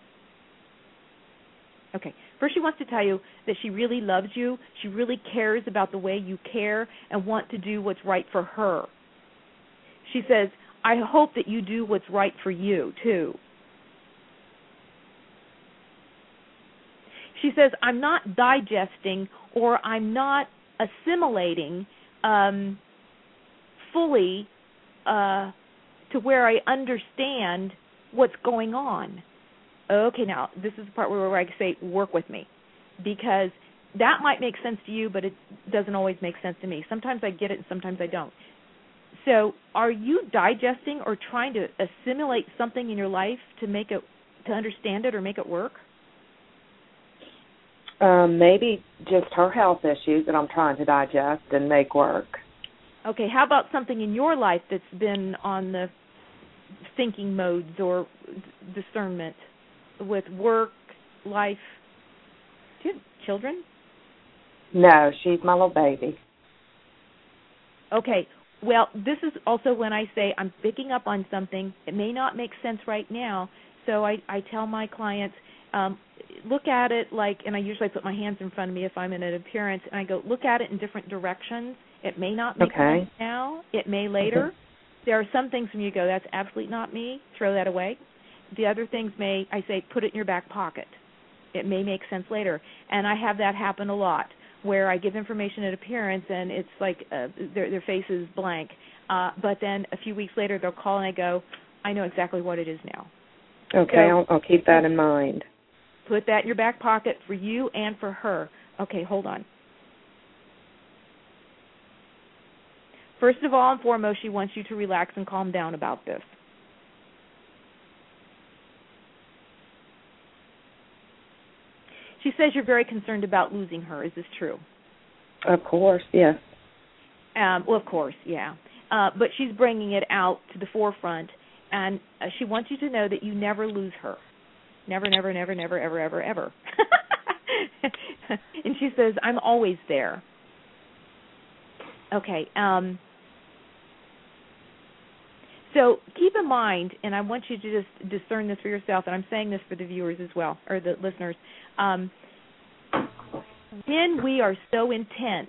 Speaker 4: Okay. First, she wants to tell you that she really loves you. She really cares about the way you care and want to do what's right for her. She says, "I hope that you do what's right for you, too." She says, "I'm not digesting or I'm not assimilating um, fully uh, to where I understand what's going on." Okay, now, this is the part where I say, work with me, because that might make sense to you, but it doesn't always make sense to me. Sometimes I get it and sometimes I don't. So are you digesting or trying to assimilate something in your life to make it, to understand it or make it work?
Speaker 6: Um, maybe just her health issues that I'm trying to digest and make work.
Speaker 4: Okay, how about something in your life that's been on the thinking modes or discernment? With work, life. Do you have children?
Speaker 6: No, she's my little baby.
Speaker 4: Okay. Well, this is also when I say I'm picking up on something. It may not make sense right now, so I, I tell my clients, um, look at it like, and I usually put my hands in front of me if I'm in an appearance, and I go, look at it in different directions. It may not make
Speaker 6: okay.
Speaker 4: sense now. It may later. Okay. There are some things when you go, that's absolutely not me. Throw that away. The other things may, I say, put it in your back pocket. It may make sense later. And I have that happen a lot, where I give information at appearance and it's like uh, their, their face is blank. Uh, but then a few weeks later they'll call and I go, I know exactly what it is now.
Speaker 6: Okay,
Speaker 4: so,
Speaker 6: I'll, I'll keep that in mind.
Speaker 4: Put that in your back pocket for you and for her. Okay, hold on. First of all and foremost, she wants you to relax and calm down about this. She says you're very concerned about losing her. Is this true?
Speaker 6: Of course, yes.
Speaker 4: Um, well, of course, yeah. Uh, but she's bringing it out to the forefront, and uh, she wants you to know that you never lose her. Never, never, never, never, ever, ever, ever. And she says, I'm always there. Okay. Um, so keep in mind, and I want you to just discern this for yourself, and I'm saying this for the viewers as well, or the listeners. Um, when we are so intent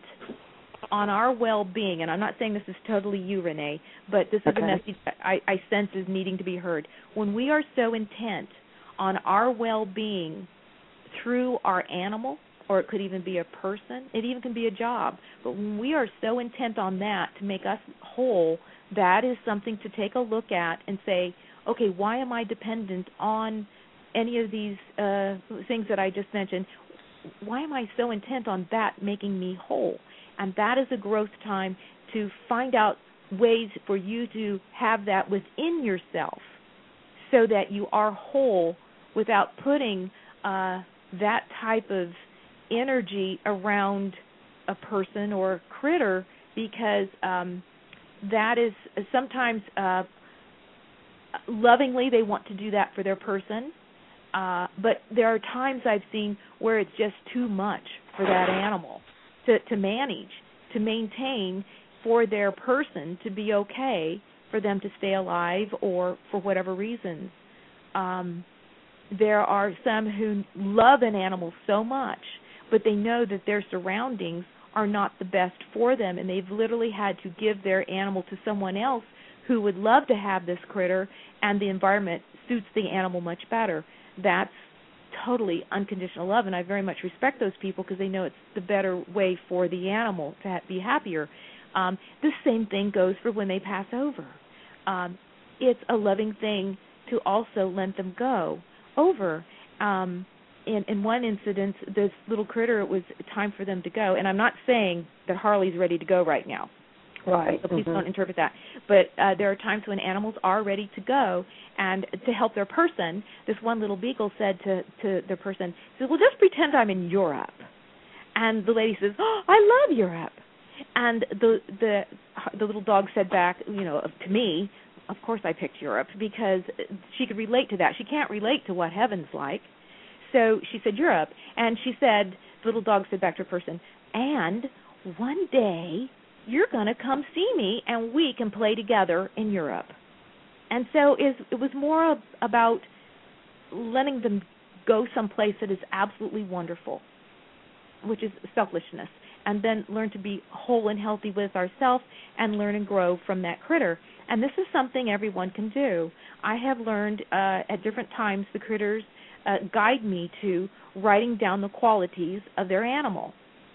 Speaker 4: on our well-being, and I'm not saying this is totally you, Renee, but this is
Speaker 6: okay.
Speaker 4: a message that I, I sense is needing to be heard. When we are so intent on our well-being through our animal, or it could even be a person, it even can be a job, but when we are so intent on that to make us whole, that is something to take a look at and say, okay, why am I dependent on any of these uh, things that I just mentioned? Why am I so intent on that making me whole? And that is a growth time to find out ways for you to have that within yourself so that you are whole without putting uh, that type of energy around a person or a critter, because um, that is sometimes uh, lovingly they want to do that for their person, uh, but there are times I've seen where it's just too much for that animal to, to manage, to maintain for their person to be okay, for them to stay alive or for whatever reasons. Um, there are some who love an animal so much, but they know that their surroundings are not the best for them, and they've literally had to give their animal to someone else who would love to have this critter, and the environment suits the animal much better. That's totally unconditional love, and I very much respect those people because they know it's the better way for the animal to ha- be happier. Um, the same thing goes for when they pass over. Um, it's a loving thing to also let them go over. Um, in, in one incident, this little critter, it was time for them to go, and I'm not saying that Harley's ready to go right now.
Speaker 6: Right.
Speaker 4: So please
Speaker 6: mm-hmm.
Speaker 4: don't interpret that. But uh, there are times when animals are ready to go, and to help their person, this one little beagle said to, to their person, he said, well, just pretend I'm in Europe. And the lady says, oh, I love Europe. And the the the little dog said back, you know, to me, of course I picked Europe, because she could relate to that. She can't relate to what heaven's like. So she said Europe. And she said, the little dog said back to her person, and one day you're going to come see me and we can play together in Europe. And so it was more about letting them go someplace that is absolutely wonderful, which is selfishness, and then learn to be whole and healthy with ourselves and learn and grow from that critter. And this is something everyone can do. I have learned uh, at different times the critters uh, guide me to writing down the qualities of their animal.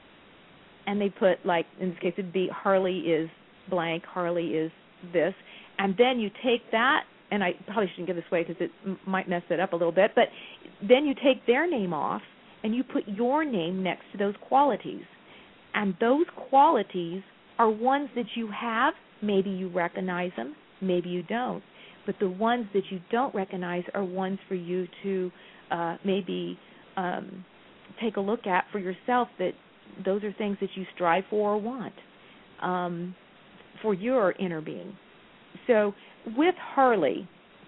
Speaker 4: And they put, like, in this case, it'd be Harley is blank, Harley is this. And then you take that, and I probably shouldn't give this away because it m- might mess it up a little bit, but then you take their name off and you put your name next to those qualities. And those qualities are ones that you have. Maybe you recognize them, maybe you don't. But the ones that you don't recognize are ones for you to uh, maybe um, take a look at for yourself, that those are things that you strive for or want um, for your inner being. So with Harley,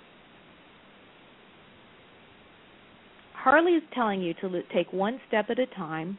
Speaker 4: Harley is telling you to take one step at a time,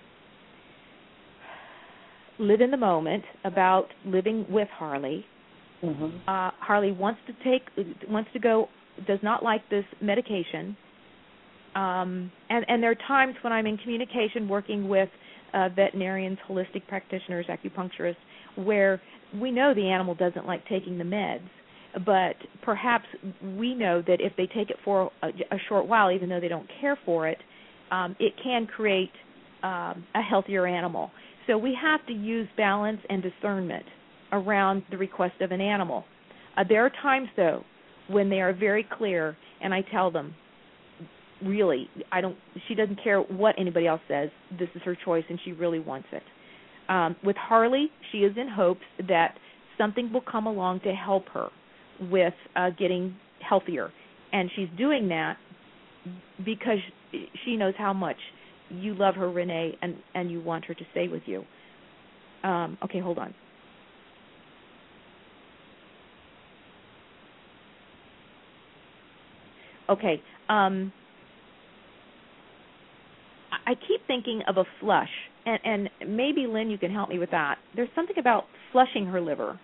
Speaker 4: live in the moment about living with Harley. Mm-hmm. Uh, Harley wants to take, wants to go, does not like this medication. Um, and, and there are times when I'm in communication working with uh, veterinarians, holistic practitioners, acupuncturists, where we know the animal doesn't like taking the meds, but perhaps we know that if they take it for a, a short while, even though they don't care for it, um, it can create um, a healthier animal. So we have to use balance and discernment around the request of an animal. Uh, there are times, though, when they are very clear, and I tell them, really, I don't. She doesn't care what anybody else says. This is her choice, and she really wants it. Um, with Harley, she is in hopes that something will come along to help her with uh, getting healthier, and she's doing that because she knows how much you love her, Renee, and, and you want her to stay with you. Um, okay, hold on. Okay. Um, I keep thinking of a flush, and, and maybe, Lynn, you can help me with that. There's something about flushing her liver.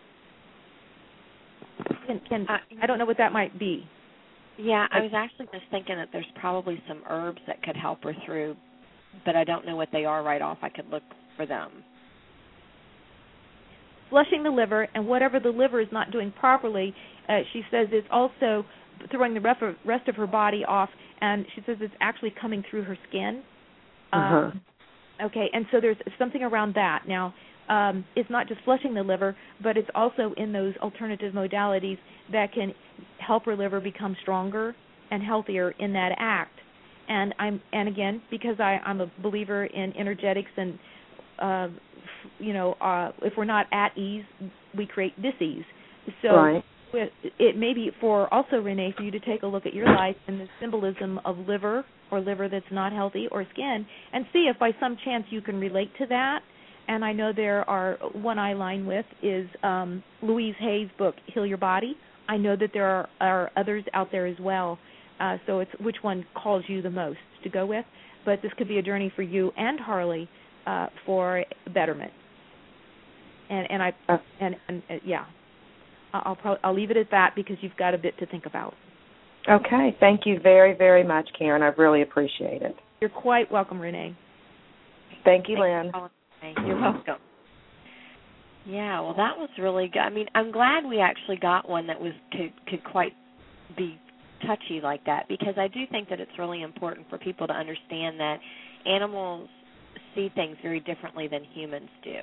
Speaker 4: Can, can uh, I don't know what that might be.
Speaker 3: Yeah, I was actually just thinking that there's probably some herbs that could help her through, but I don't know what they are right off. I could look for them.
Speaker 4: Flushing the liver, and whatever the liver is not doing properly, uh, she says it's also throwing the rest of her body off, and she says it's actually coming through her skin.
Speaker 6: Uh-huh.
Speaker 4: Um, okay, and so there's something around that. Now, um, it's not just flushing the liver, but it's also in those alternative modalities that can help her liver become stronger and healthier in that act. And I'm, and again, because I, I'm a believer in energetics, and uh, you know, uh, if we're not at ease, we create dis-ease. So
Speaker 6: right.
Speaker 4: It may be for also, Renee, for you to take a look at your life and the symbolism of liver or liver that's not healthy or skin, and see if by some chance you can relate to that. And I know there are, one I line with is um, Louise Hay's book, Heal Your Body. I know that there are, are others out there as well. Uh, so it's which one calls you the most to go with. But this could be a journey for you and Harley uh, for betterment. And and I uh, and, and uh, yeah, I'll probably, I'll leave it at that because you've got a bit to think about.
Speaker 6: Okay, thank you very very much, Karen. I really appreciate it.
Speaker 4: You're quite welcome, Renee.
Speaker 6: Thank you, Lynn.
Speaker 3: You're welcome. Yeah, well, that was really good. I mean, I'm glad we actually got one that was could could quite be touchy like that, because I do think that it's really important for people to understand that animals see things very differently than humans do.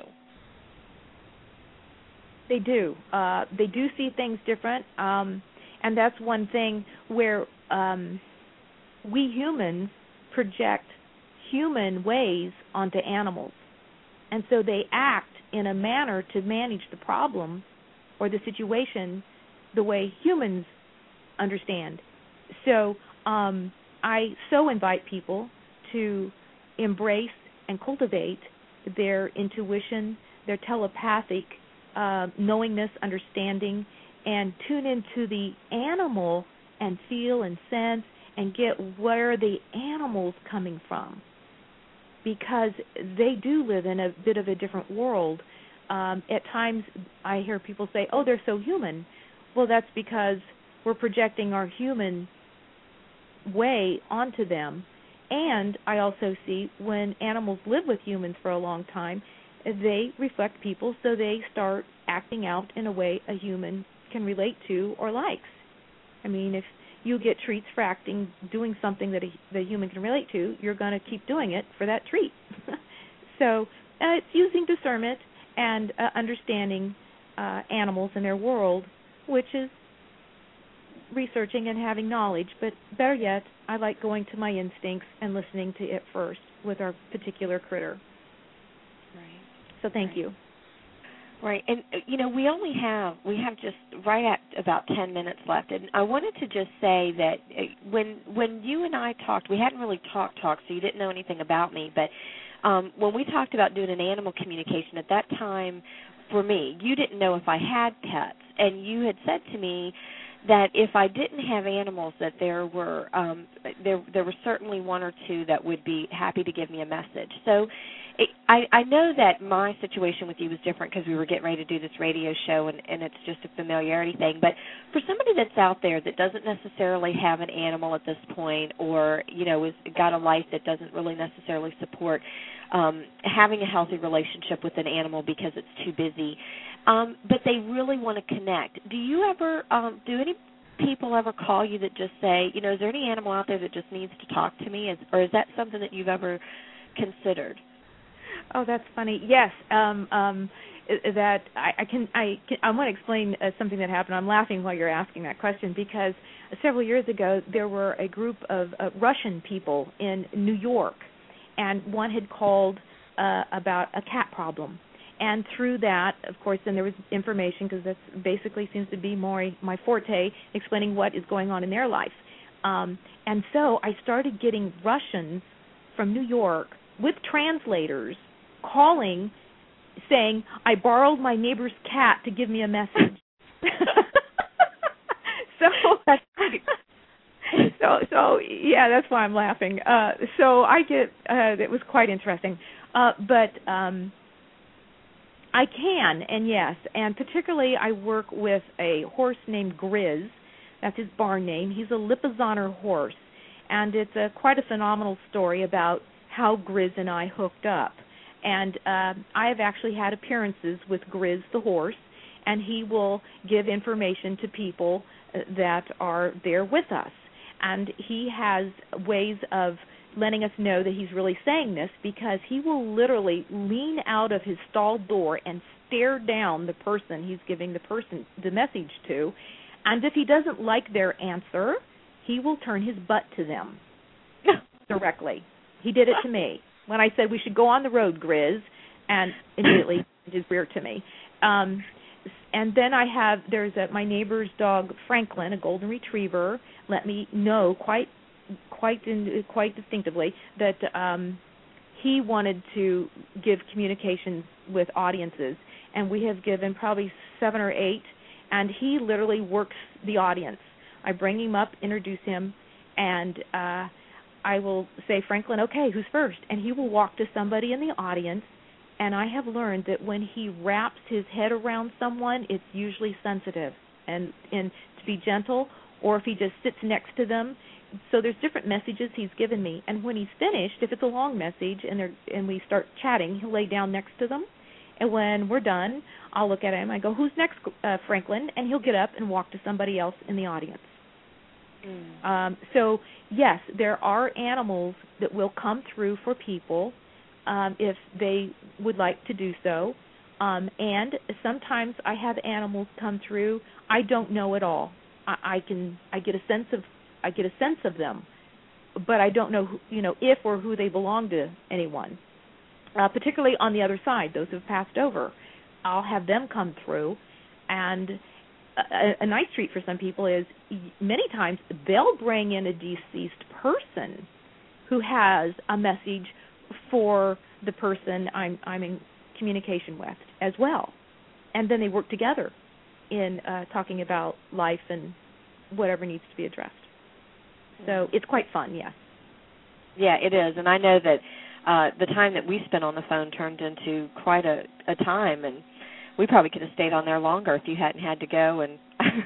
Speaker 4: They do. Uh, they do see things different, um, and that's one thing where um, we humans project human ways onto animals. And so they act in a manner to manage the problem or the situation the way humans understand. So um, I so invite people to embrace and cultivate their intuition, their telepathic uh, knowingness, understanding, and tune into the animal and feel and sense and get where the animal's coming from. Because they do live in a bit of a different world. Um, at times I hear people say, oh, they're so human. Well, that's because we're projecting our human way onto them. And I also see when animals live with humans for a long time, they reflect people, so they start acting out in a way a human can relate to or likes. I mean, if you get treats for acting, doing something that a, the human can relate to, you're going to keep doing it for that treat. So uh, it's using discernment and uh, understanding uh, animals and their world, which is researching and having knowledge. But better yet, I like going to my instincts and listening to it first with our particular critter.
Speaker 3: Right.
Speaker 4: So thank
Speaker 3: right.
Speaker 4: you.
Speaker 3: Right, and you know, we only have we have just right at about ten minutes left, and I wanted to just say that when when you and I talked, we hadn't really talked talk, so you didn't know anything about me. But um, when we talked about doing an animal communication at that time, for me, you didn't know if I had pets, and you had said to me that if I didn't have animals, that there were um, there there were certainly one or two that would be happy to give me a message. So. It, I, I know that my situation with you was different because we were getting ready to do this radio show, and, and it's just a familiarity thing. But for somebody that's out there that doesn't necessarily have an animal at this point, or you know, has got a life that doesn't really necessarily support um, having a healthy relationship with an animal because it's too busy, um, but they really want to connect. Do you ever um, do any people ever call you that just say, you know, is there any animal out there that just needs to talk to me, is, or is that something that you've ever considered?
Speaker 4: Oh, that's funny. Yes, um, um, that I, I can I can, I want to explain uh, something that happened. I'm laughing while you're asking that question because several years ago there were a group of uh, Russian people in New York, and one had called uh, about a cat problem. And through that, of course, then there was information because that basically seems to be more my forte, explaining what is going on in their life. Um, and so I started getting Russians from New York with translators calling, saying, I borrowed my neighbor's cat to give me a message. so, so, so, yeah, that's why I'm laughing. Uh, so I get, uh, it was quite interesting. Uh, but um, I can, and yes, and particularly I work with a horse named Grizz. That's his barn name. He's a Lipizzaner horse, and it's a, quite a phenomenal story about how Grizz and I hooked up. And uh, I have actually had appearances with Grizz the horse, and he will give information to people that are there with us. And he has ways of letting us know that he's really saying this because he will literally lean out of his stall door and stare down the person he's giving the person the message to. And if he doesn't like their answer, he will turn his butt to them directly. He did it to me. When I said we should go on the road, Grizz, and immediately his rear to me. Um, and then I have, there's a, my neighbor's dog, Franklin, a golden retriever, let me know quite quite in, quite distinctively that um, he wanted to give communications with audiences. And we have given probably seven or eight, and he literally works the audience. I bring him up, introduce him, and uh, I will say, Franklin, okay, who's first? And he will walk to somebody in the audience, and I have learned that when he wraps his head around someone, it's usually sensitive and, and to be gentle, or if he just sits next to them. So there's different messages he's given me, and when he's finished, if it's a long message and they're, and we start chatting, he'll lay down next to them, and when we're done, I'll look at him, I go, who's next, uh, Franklin? And he'll get up and walk to somebody else in the audience. Mm. Um, so, yes, there are animals that will come through for people um, if they would like to do so. Um, and sometimes I have animals come through I don't know at all. I, I can I get a sense of I get a sense of them, but I don't know who, you know if or who they belong to anyone. Uh, particularly on the other side, those who've passed over, I'll have them come through, and a, a nice treat for some people is many times they'll bring in a deceased person who has a message for the person I'm, I'm in communication with as well, and then they work together in uh, talking about life and whatever needs to be addressed. So it's quite fun, yes.
Speaker 3: Yeah, it is, and I know that uh, the time that we spent on the phone turned into quite a, a time, and we probably could have stayed on there longer if you hadn't had to go, and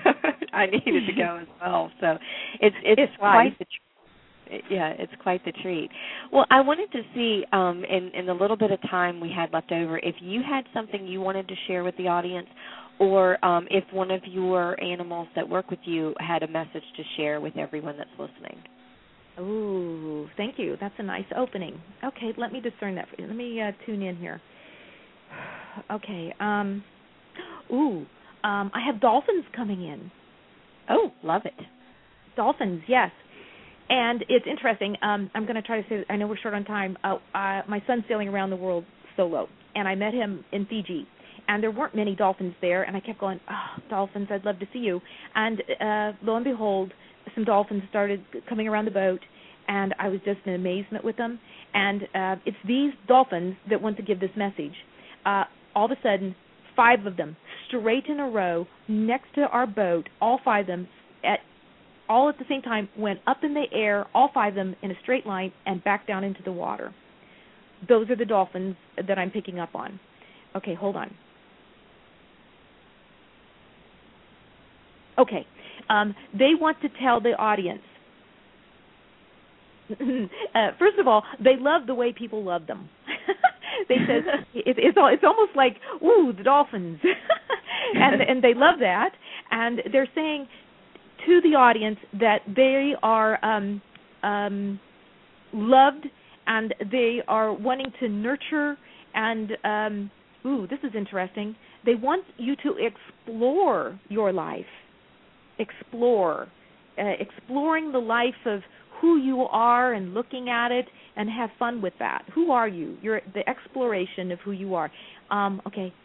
Speaker 3: I needed to go as well. So it's it's, it's quite the tr- yeah, it's quite the treat. Well, I wanted to see um, in in the little bit of time we had left over, if you had something you wanted to share with the audience, or um, if one of your animals that work with you had a message to share with everyone that's listening.
Speaker 4: Ooh, thank you. That's a nice opening. Okay, let me discern that for you. Let me uh, tune in here. Okay. Um, ooh, um, I have dolphins coming in.
Speaker 3: Oh, love it.
Speaker 4: Dolphins, yes. And it's interesting. Um, I'm going to try to say, I know we're short on time. Uh, uh, my son's sailing around the world solo, and I met him in Fiji. And there weren't many dolphins there, and I kept going, oh, dolphins, I'd love to see you. And uh, lo and behold, some dolphins started coming around the boat, and I was just in amazement with them. And uh, it's these dolphins that want to give this message. Uh, all of a sudden, five of them, straight in a row, next to our boat, all five of them, at all at the same time, went up in the air, all five of them in a straight line, and back down into the water. Those are the dolphins that I'm picking up on. Okay, hold on. Okay, um, they want to tell the audience. uh, first of all, they love the way people love them. They said it, it's all, it's almost like, ooh, the dolphins, and and they love that. And they're saying to the audience that they are um, um, loved, and they are wanting to nurture and um, ooh, this is interesting. They want you to explore your life. Explore. Uh, exploring the life of who you are and looking at it and have fun with that. Who are you? You're the exploration of who you are. Um, okay.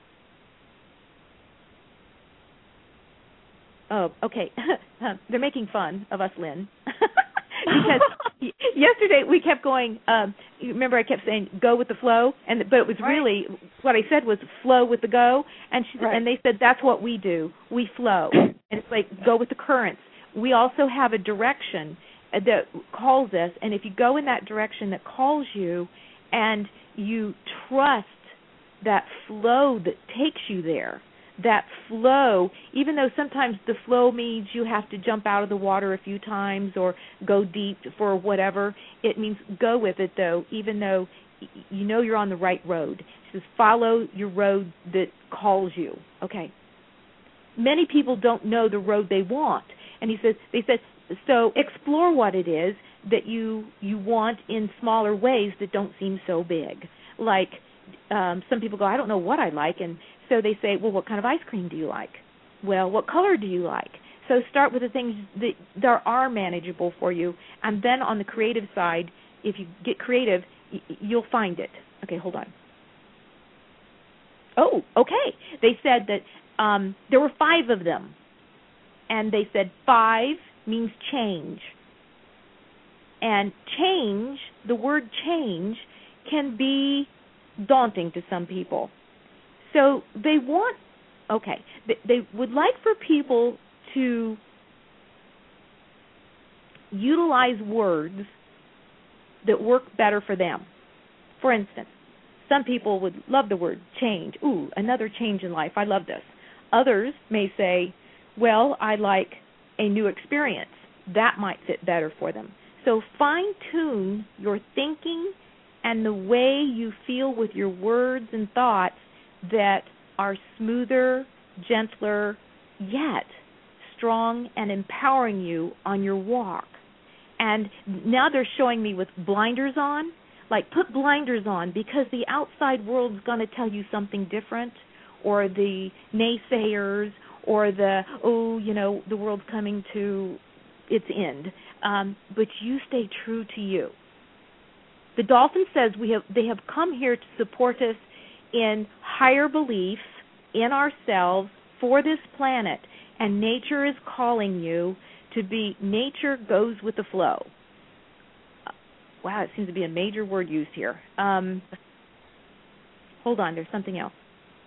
Speaker 4: Oh, okay. They're making fun of us, Lynn. Because yesterday we kept going, um, you remember I kept saying go with the flow, and but it was
Speaker 6: right.
Speaker 4: really, what I said was flow with the go, and she,
Speaker 6: right.
Speaker 4: and they said that's what we do. We flow. And it's like go with the currents. We also have a direction that calls us, and if you go in that direction that calls you and you trust that flow that takes you there, that flow, even though sometimes the flow means you have to jump out of the water a few times or go deep for whatever, it means go with it, though, even though you know you're on the right road. It says follow your road that calls you. Okay. Many people don't know the road they want. And he says, they said, so explore what it is that you you want in smaller ways that don't seem so big. Like um, some people go, I don't know what I like, and so they say, well, what kind of ice cream do you like? Well, what color do you like? So start with the things that, that are manageable for you, and then on the creative side, if you get creative, y- you'll find it. Okay, hold on. Oh, okay. They said that um, there were five of them, and they said five means change. And change, the word change, can be daunting to some people. So they want, okay, they, they would like for people to utilize words that work better for them. For instance, some people would love the word change. Ooh, another change in life. I love this. Others may say, well, I like a new experience. That might fit better for them. So fine-tune your thinking and the way you feel with your words and thoughts that are smoother, gentler, yet strong and empowering you on your walk. And now they're showing me with blinders on, like put blinders on because the outside world's going to tell you something different, or the naysayers, or the, oh, you know, the world's coming to its end. Um, but you stay true to you. The dolphin says we have they have come here to support us in higher belief in ourselves for this planet, and nature is calling you to be, nature goes with the flow. Wow, it seems to be a major word used here. Um, hold on, there's something else.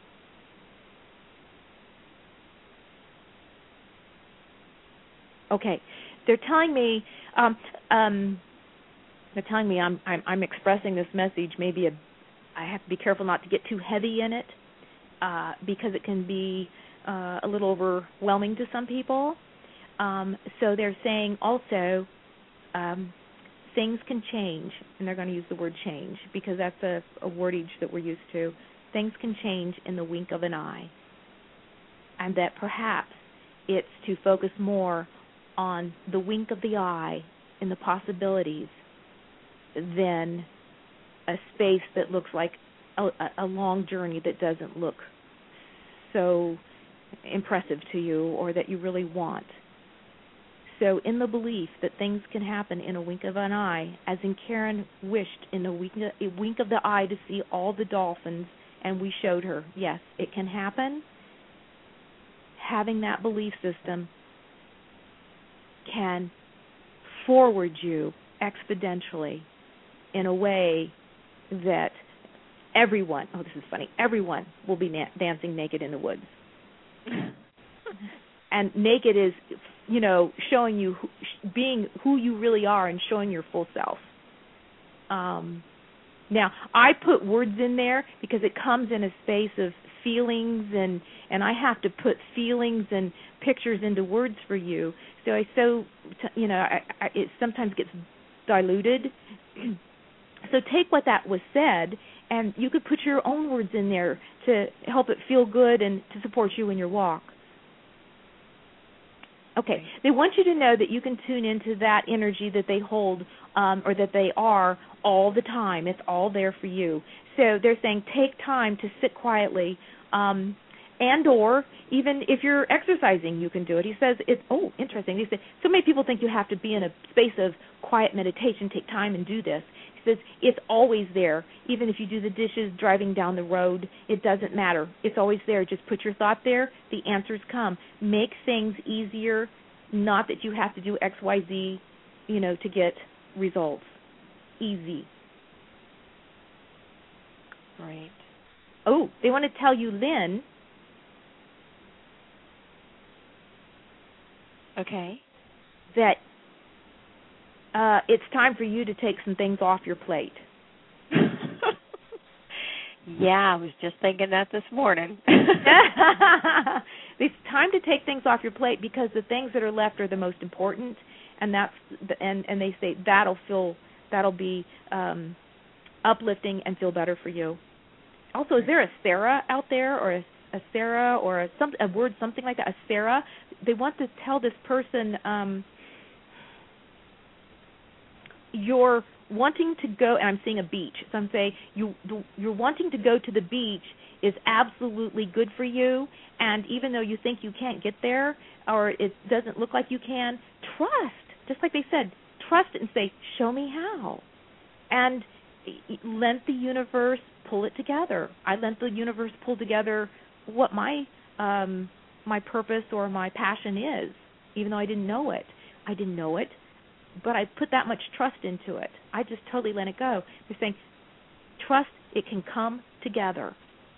Speaker 4: Okay, they're telling me, um, um, they're telling me I'm, I'm I'm expressing this message. Maybe a, I have to be careful not to get too heavy in it uh, because it can be uh, a little overwhelming to some people. Um, so they're saying also um, things can change, and they're going to use the word change because that's a, a wordage that we're used to. Things can change in the wink of an eye, and that perhaps it's to focus more on the wink of the eye and the possibilities than a space that looks like a, a long journey that doesn't look so impressive to you or that you really want. So in the belief that things can happen in a wink of an eye, as in Karen wished in a wink, a wink of the eye to see all the dolphins, and we showed her, yes, it can happen. Having that belief system can forward you exponentially in a way that everyone, oh, this is funny, everyone will be na- dancing naked in the woods. And naked is, you know, showing you, who, being who you really are and showing your full self. Um, now, I put words in there because it comes in a space of feelings, and, and I have to put feelings and pictures into words for you. So I so, you know, I, I, it sometimes gets diluted. So take what that was said, and you could put your own words in there to help it feel good and to support you in your walk. Okay.
Speaker 3: Right.
Speaker 4: They want you to know that you can tune into that energy that they hold um, or that they are all the time. It's all there for you. So they're saying take time to sit quietly, um, and or even if you're exercising, you can do it. He says it's, oh, interesting. He said, so many people think you have to be in a space of quiet meditation, take time and do this. He says it's always there. Even if you do the dishes driving down the road, it doesn't matter. It's always there. Just put your thought there. The answers come. Make things easier, not that you have to do X, Y, Z, you know, to get results. Easy.
Speaker 3: Right.
Speaker 4: Oh, they want to tell you, Lynn.
Speaker 3: Okay.
Speaker 4: That uh, it's time for you to take some things off your plate.
Speaker 3: Yeah, I was just thinking that this morning.
Speaker 4: It's time to take things off your plate because the things that are left are the most important, and that's and and they say that'll feel that'll be um, uplifting and feel better for you. Also, is there a Sarah out there, or a, a Sarah, or a some a word something like that? A Sarah. They want to tell this person um, you're wanting to go, and I'm seeing a beach. So I'm saying you you're wanting to go to the beach is absolutely good for you, and even though you think you can't get there or it doesn't look like you can, trust. Just like they said, trust it and say, show me how. And let the universe pull it together. I let the universe pull together what my um, my purpose or my passion is, even though I didn't know it. I didn't know it, but I put that much trust into it. I just totally let it go. They're saying, trust it can come together.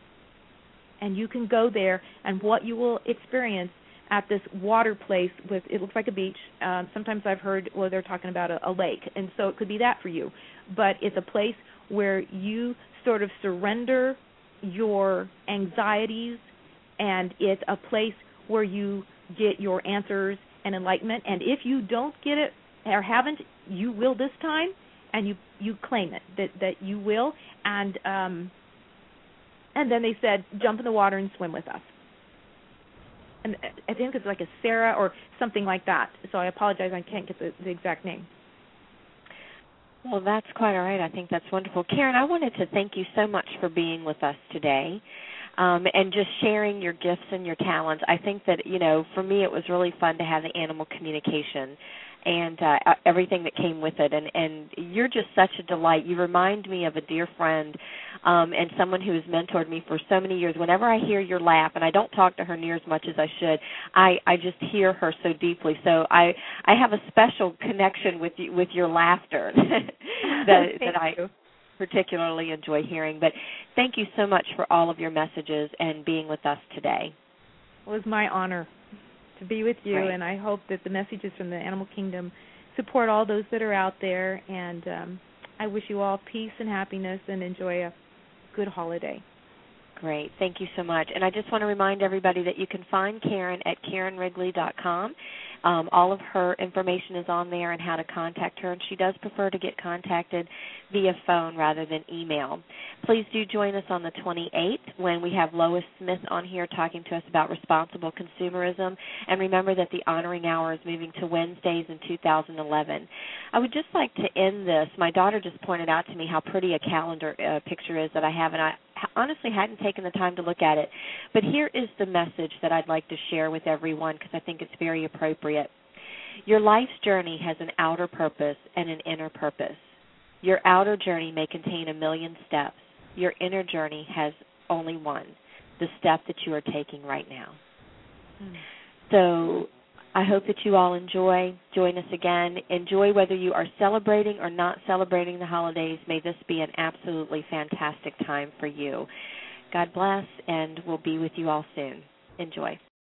Speaker 4: And you can go there, and what you will experience at this water place with, it looks like a beach. Um, sometimes I've heard, well, they're talking about a, a lake, and so it could be that for you. But it's a place where you sort of surrender your anxieties, and it's a place where you get your answers and enlightenment. And if you don't get it or haven't, you will this time, and you, you claim it, that, that you will. And um, and then they said, jump in the water and swim with us. And I think it's like a Sarah or something like that. So I apologize, I can't get the, the exact name.
Speaker 3: Well, that's quite all right. I think that's wonderful. Karen, I wanted to thank you so much for being with us today um, and just sharing your gifts and your talents. I think that, you know, for me it was really fun to have the animal communication and uh, everything that came with it. And, and you're just such a delight. You remind me of a dear friend um, and someone who has mentored me for so many years. Whenever I hear your laugh, and I don't talk to her near as much as I should, I, I just hear her so deeply. So I, I have a special connection with you, with your laughter that, that I particularly enjoy hearing. But thank you so much for all of your messages and being with us today.
Speaker 4: It was my honor to be with you,
Speaker 3: Right.
Speaker 4: and I hope that the messages from the Animal Kingdom support all those that are out there, and um, I wish you all peace and happiness and enjoy a good holiday.
Speaker 3: Great. Thank you so much. And I just want to remind everybody that you can find Karen at Karen Wrigley dot com. Um, all of her information is on there and how to contact her, and she does prefer to get contacted via phone rather than email. Please do join us on the twenty-eighth when we have Lois Smith on here talking to us about responsible consumerism. And remember that the Honoring Hour is moving to Wednesdays in two thousand eleven. I would just like to end this. My daughter just pointed out to me how pretty a calendar uh, picture is that I have, and I honestly hadn't taken the time to look at it. But here is the message that I'd like to share with everyone because I think it's very appropriate. Your life's journey has an outer purpose and an inner purpose. Your outer journey may contain a million steps. Your inner journey has only one, the step that you are taking right now. Mm. So I hope that you all enjoy. Join us again. Enjoy whether you are celebrating or not celebrating the holidays. May this be an absolutely fantastic time for you. God bless, and we'll be with you all soon. Enjoy.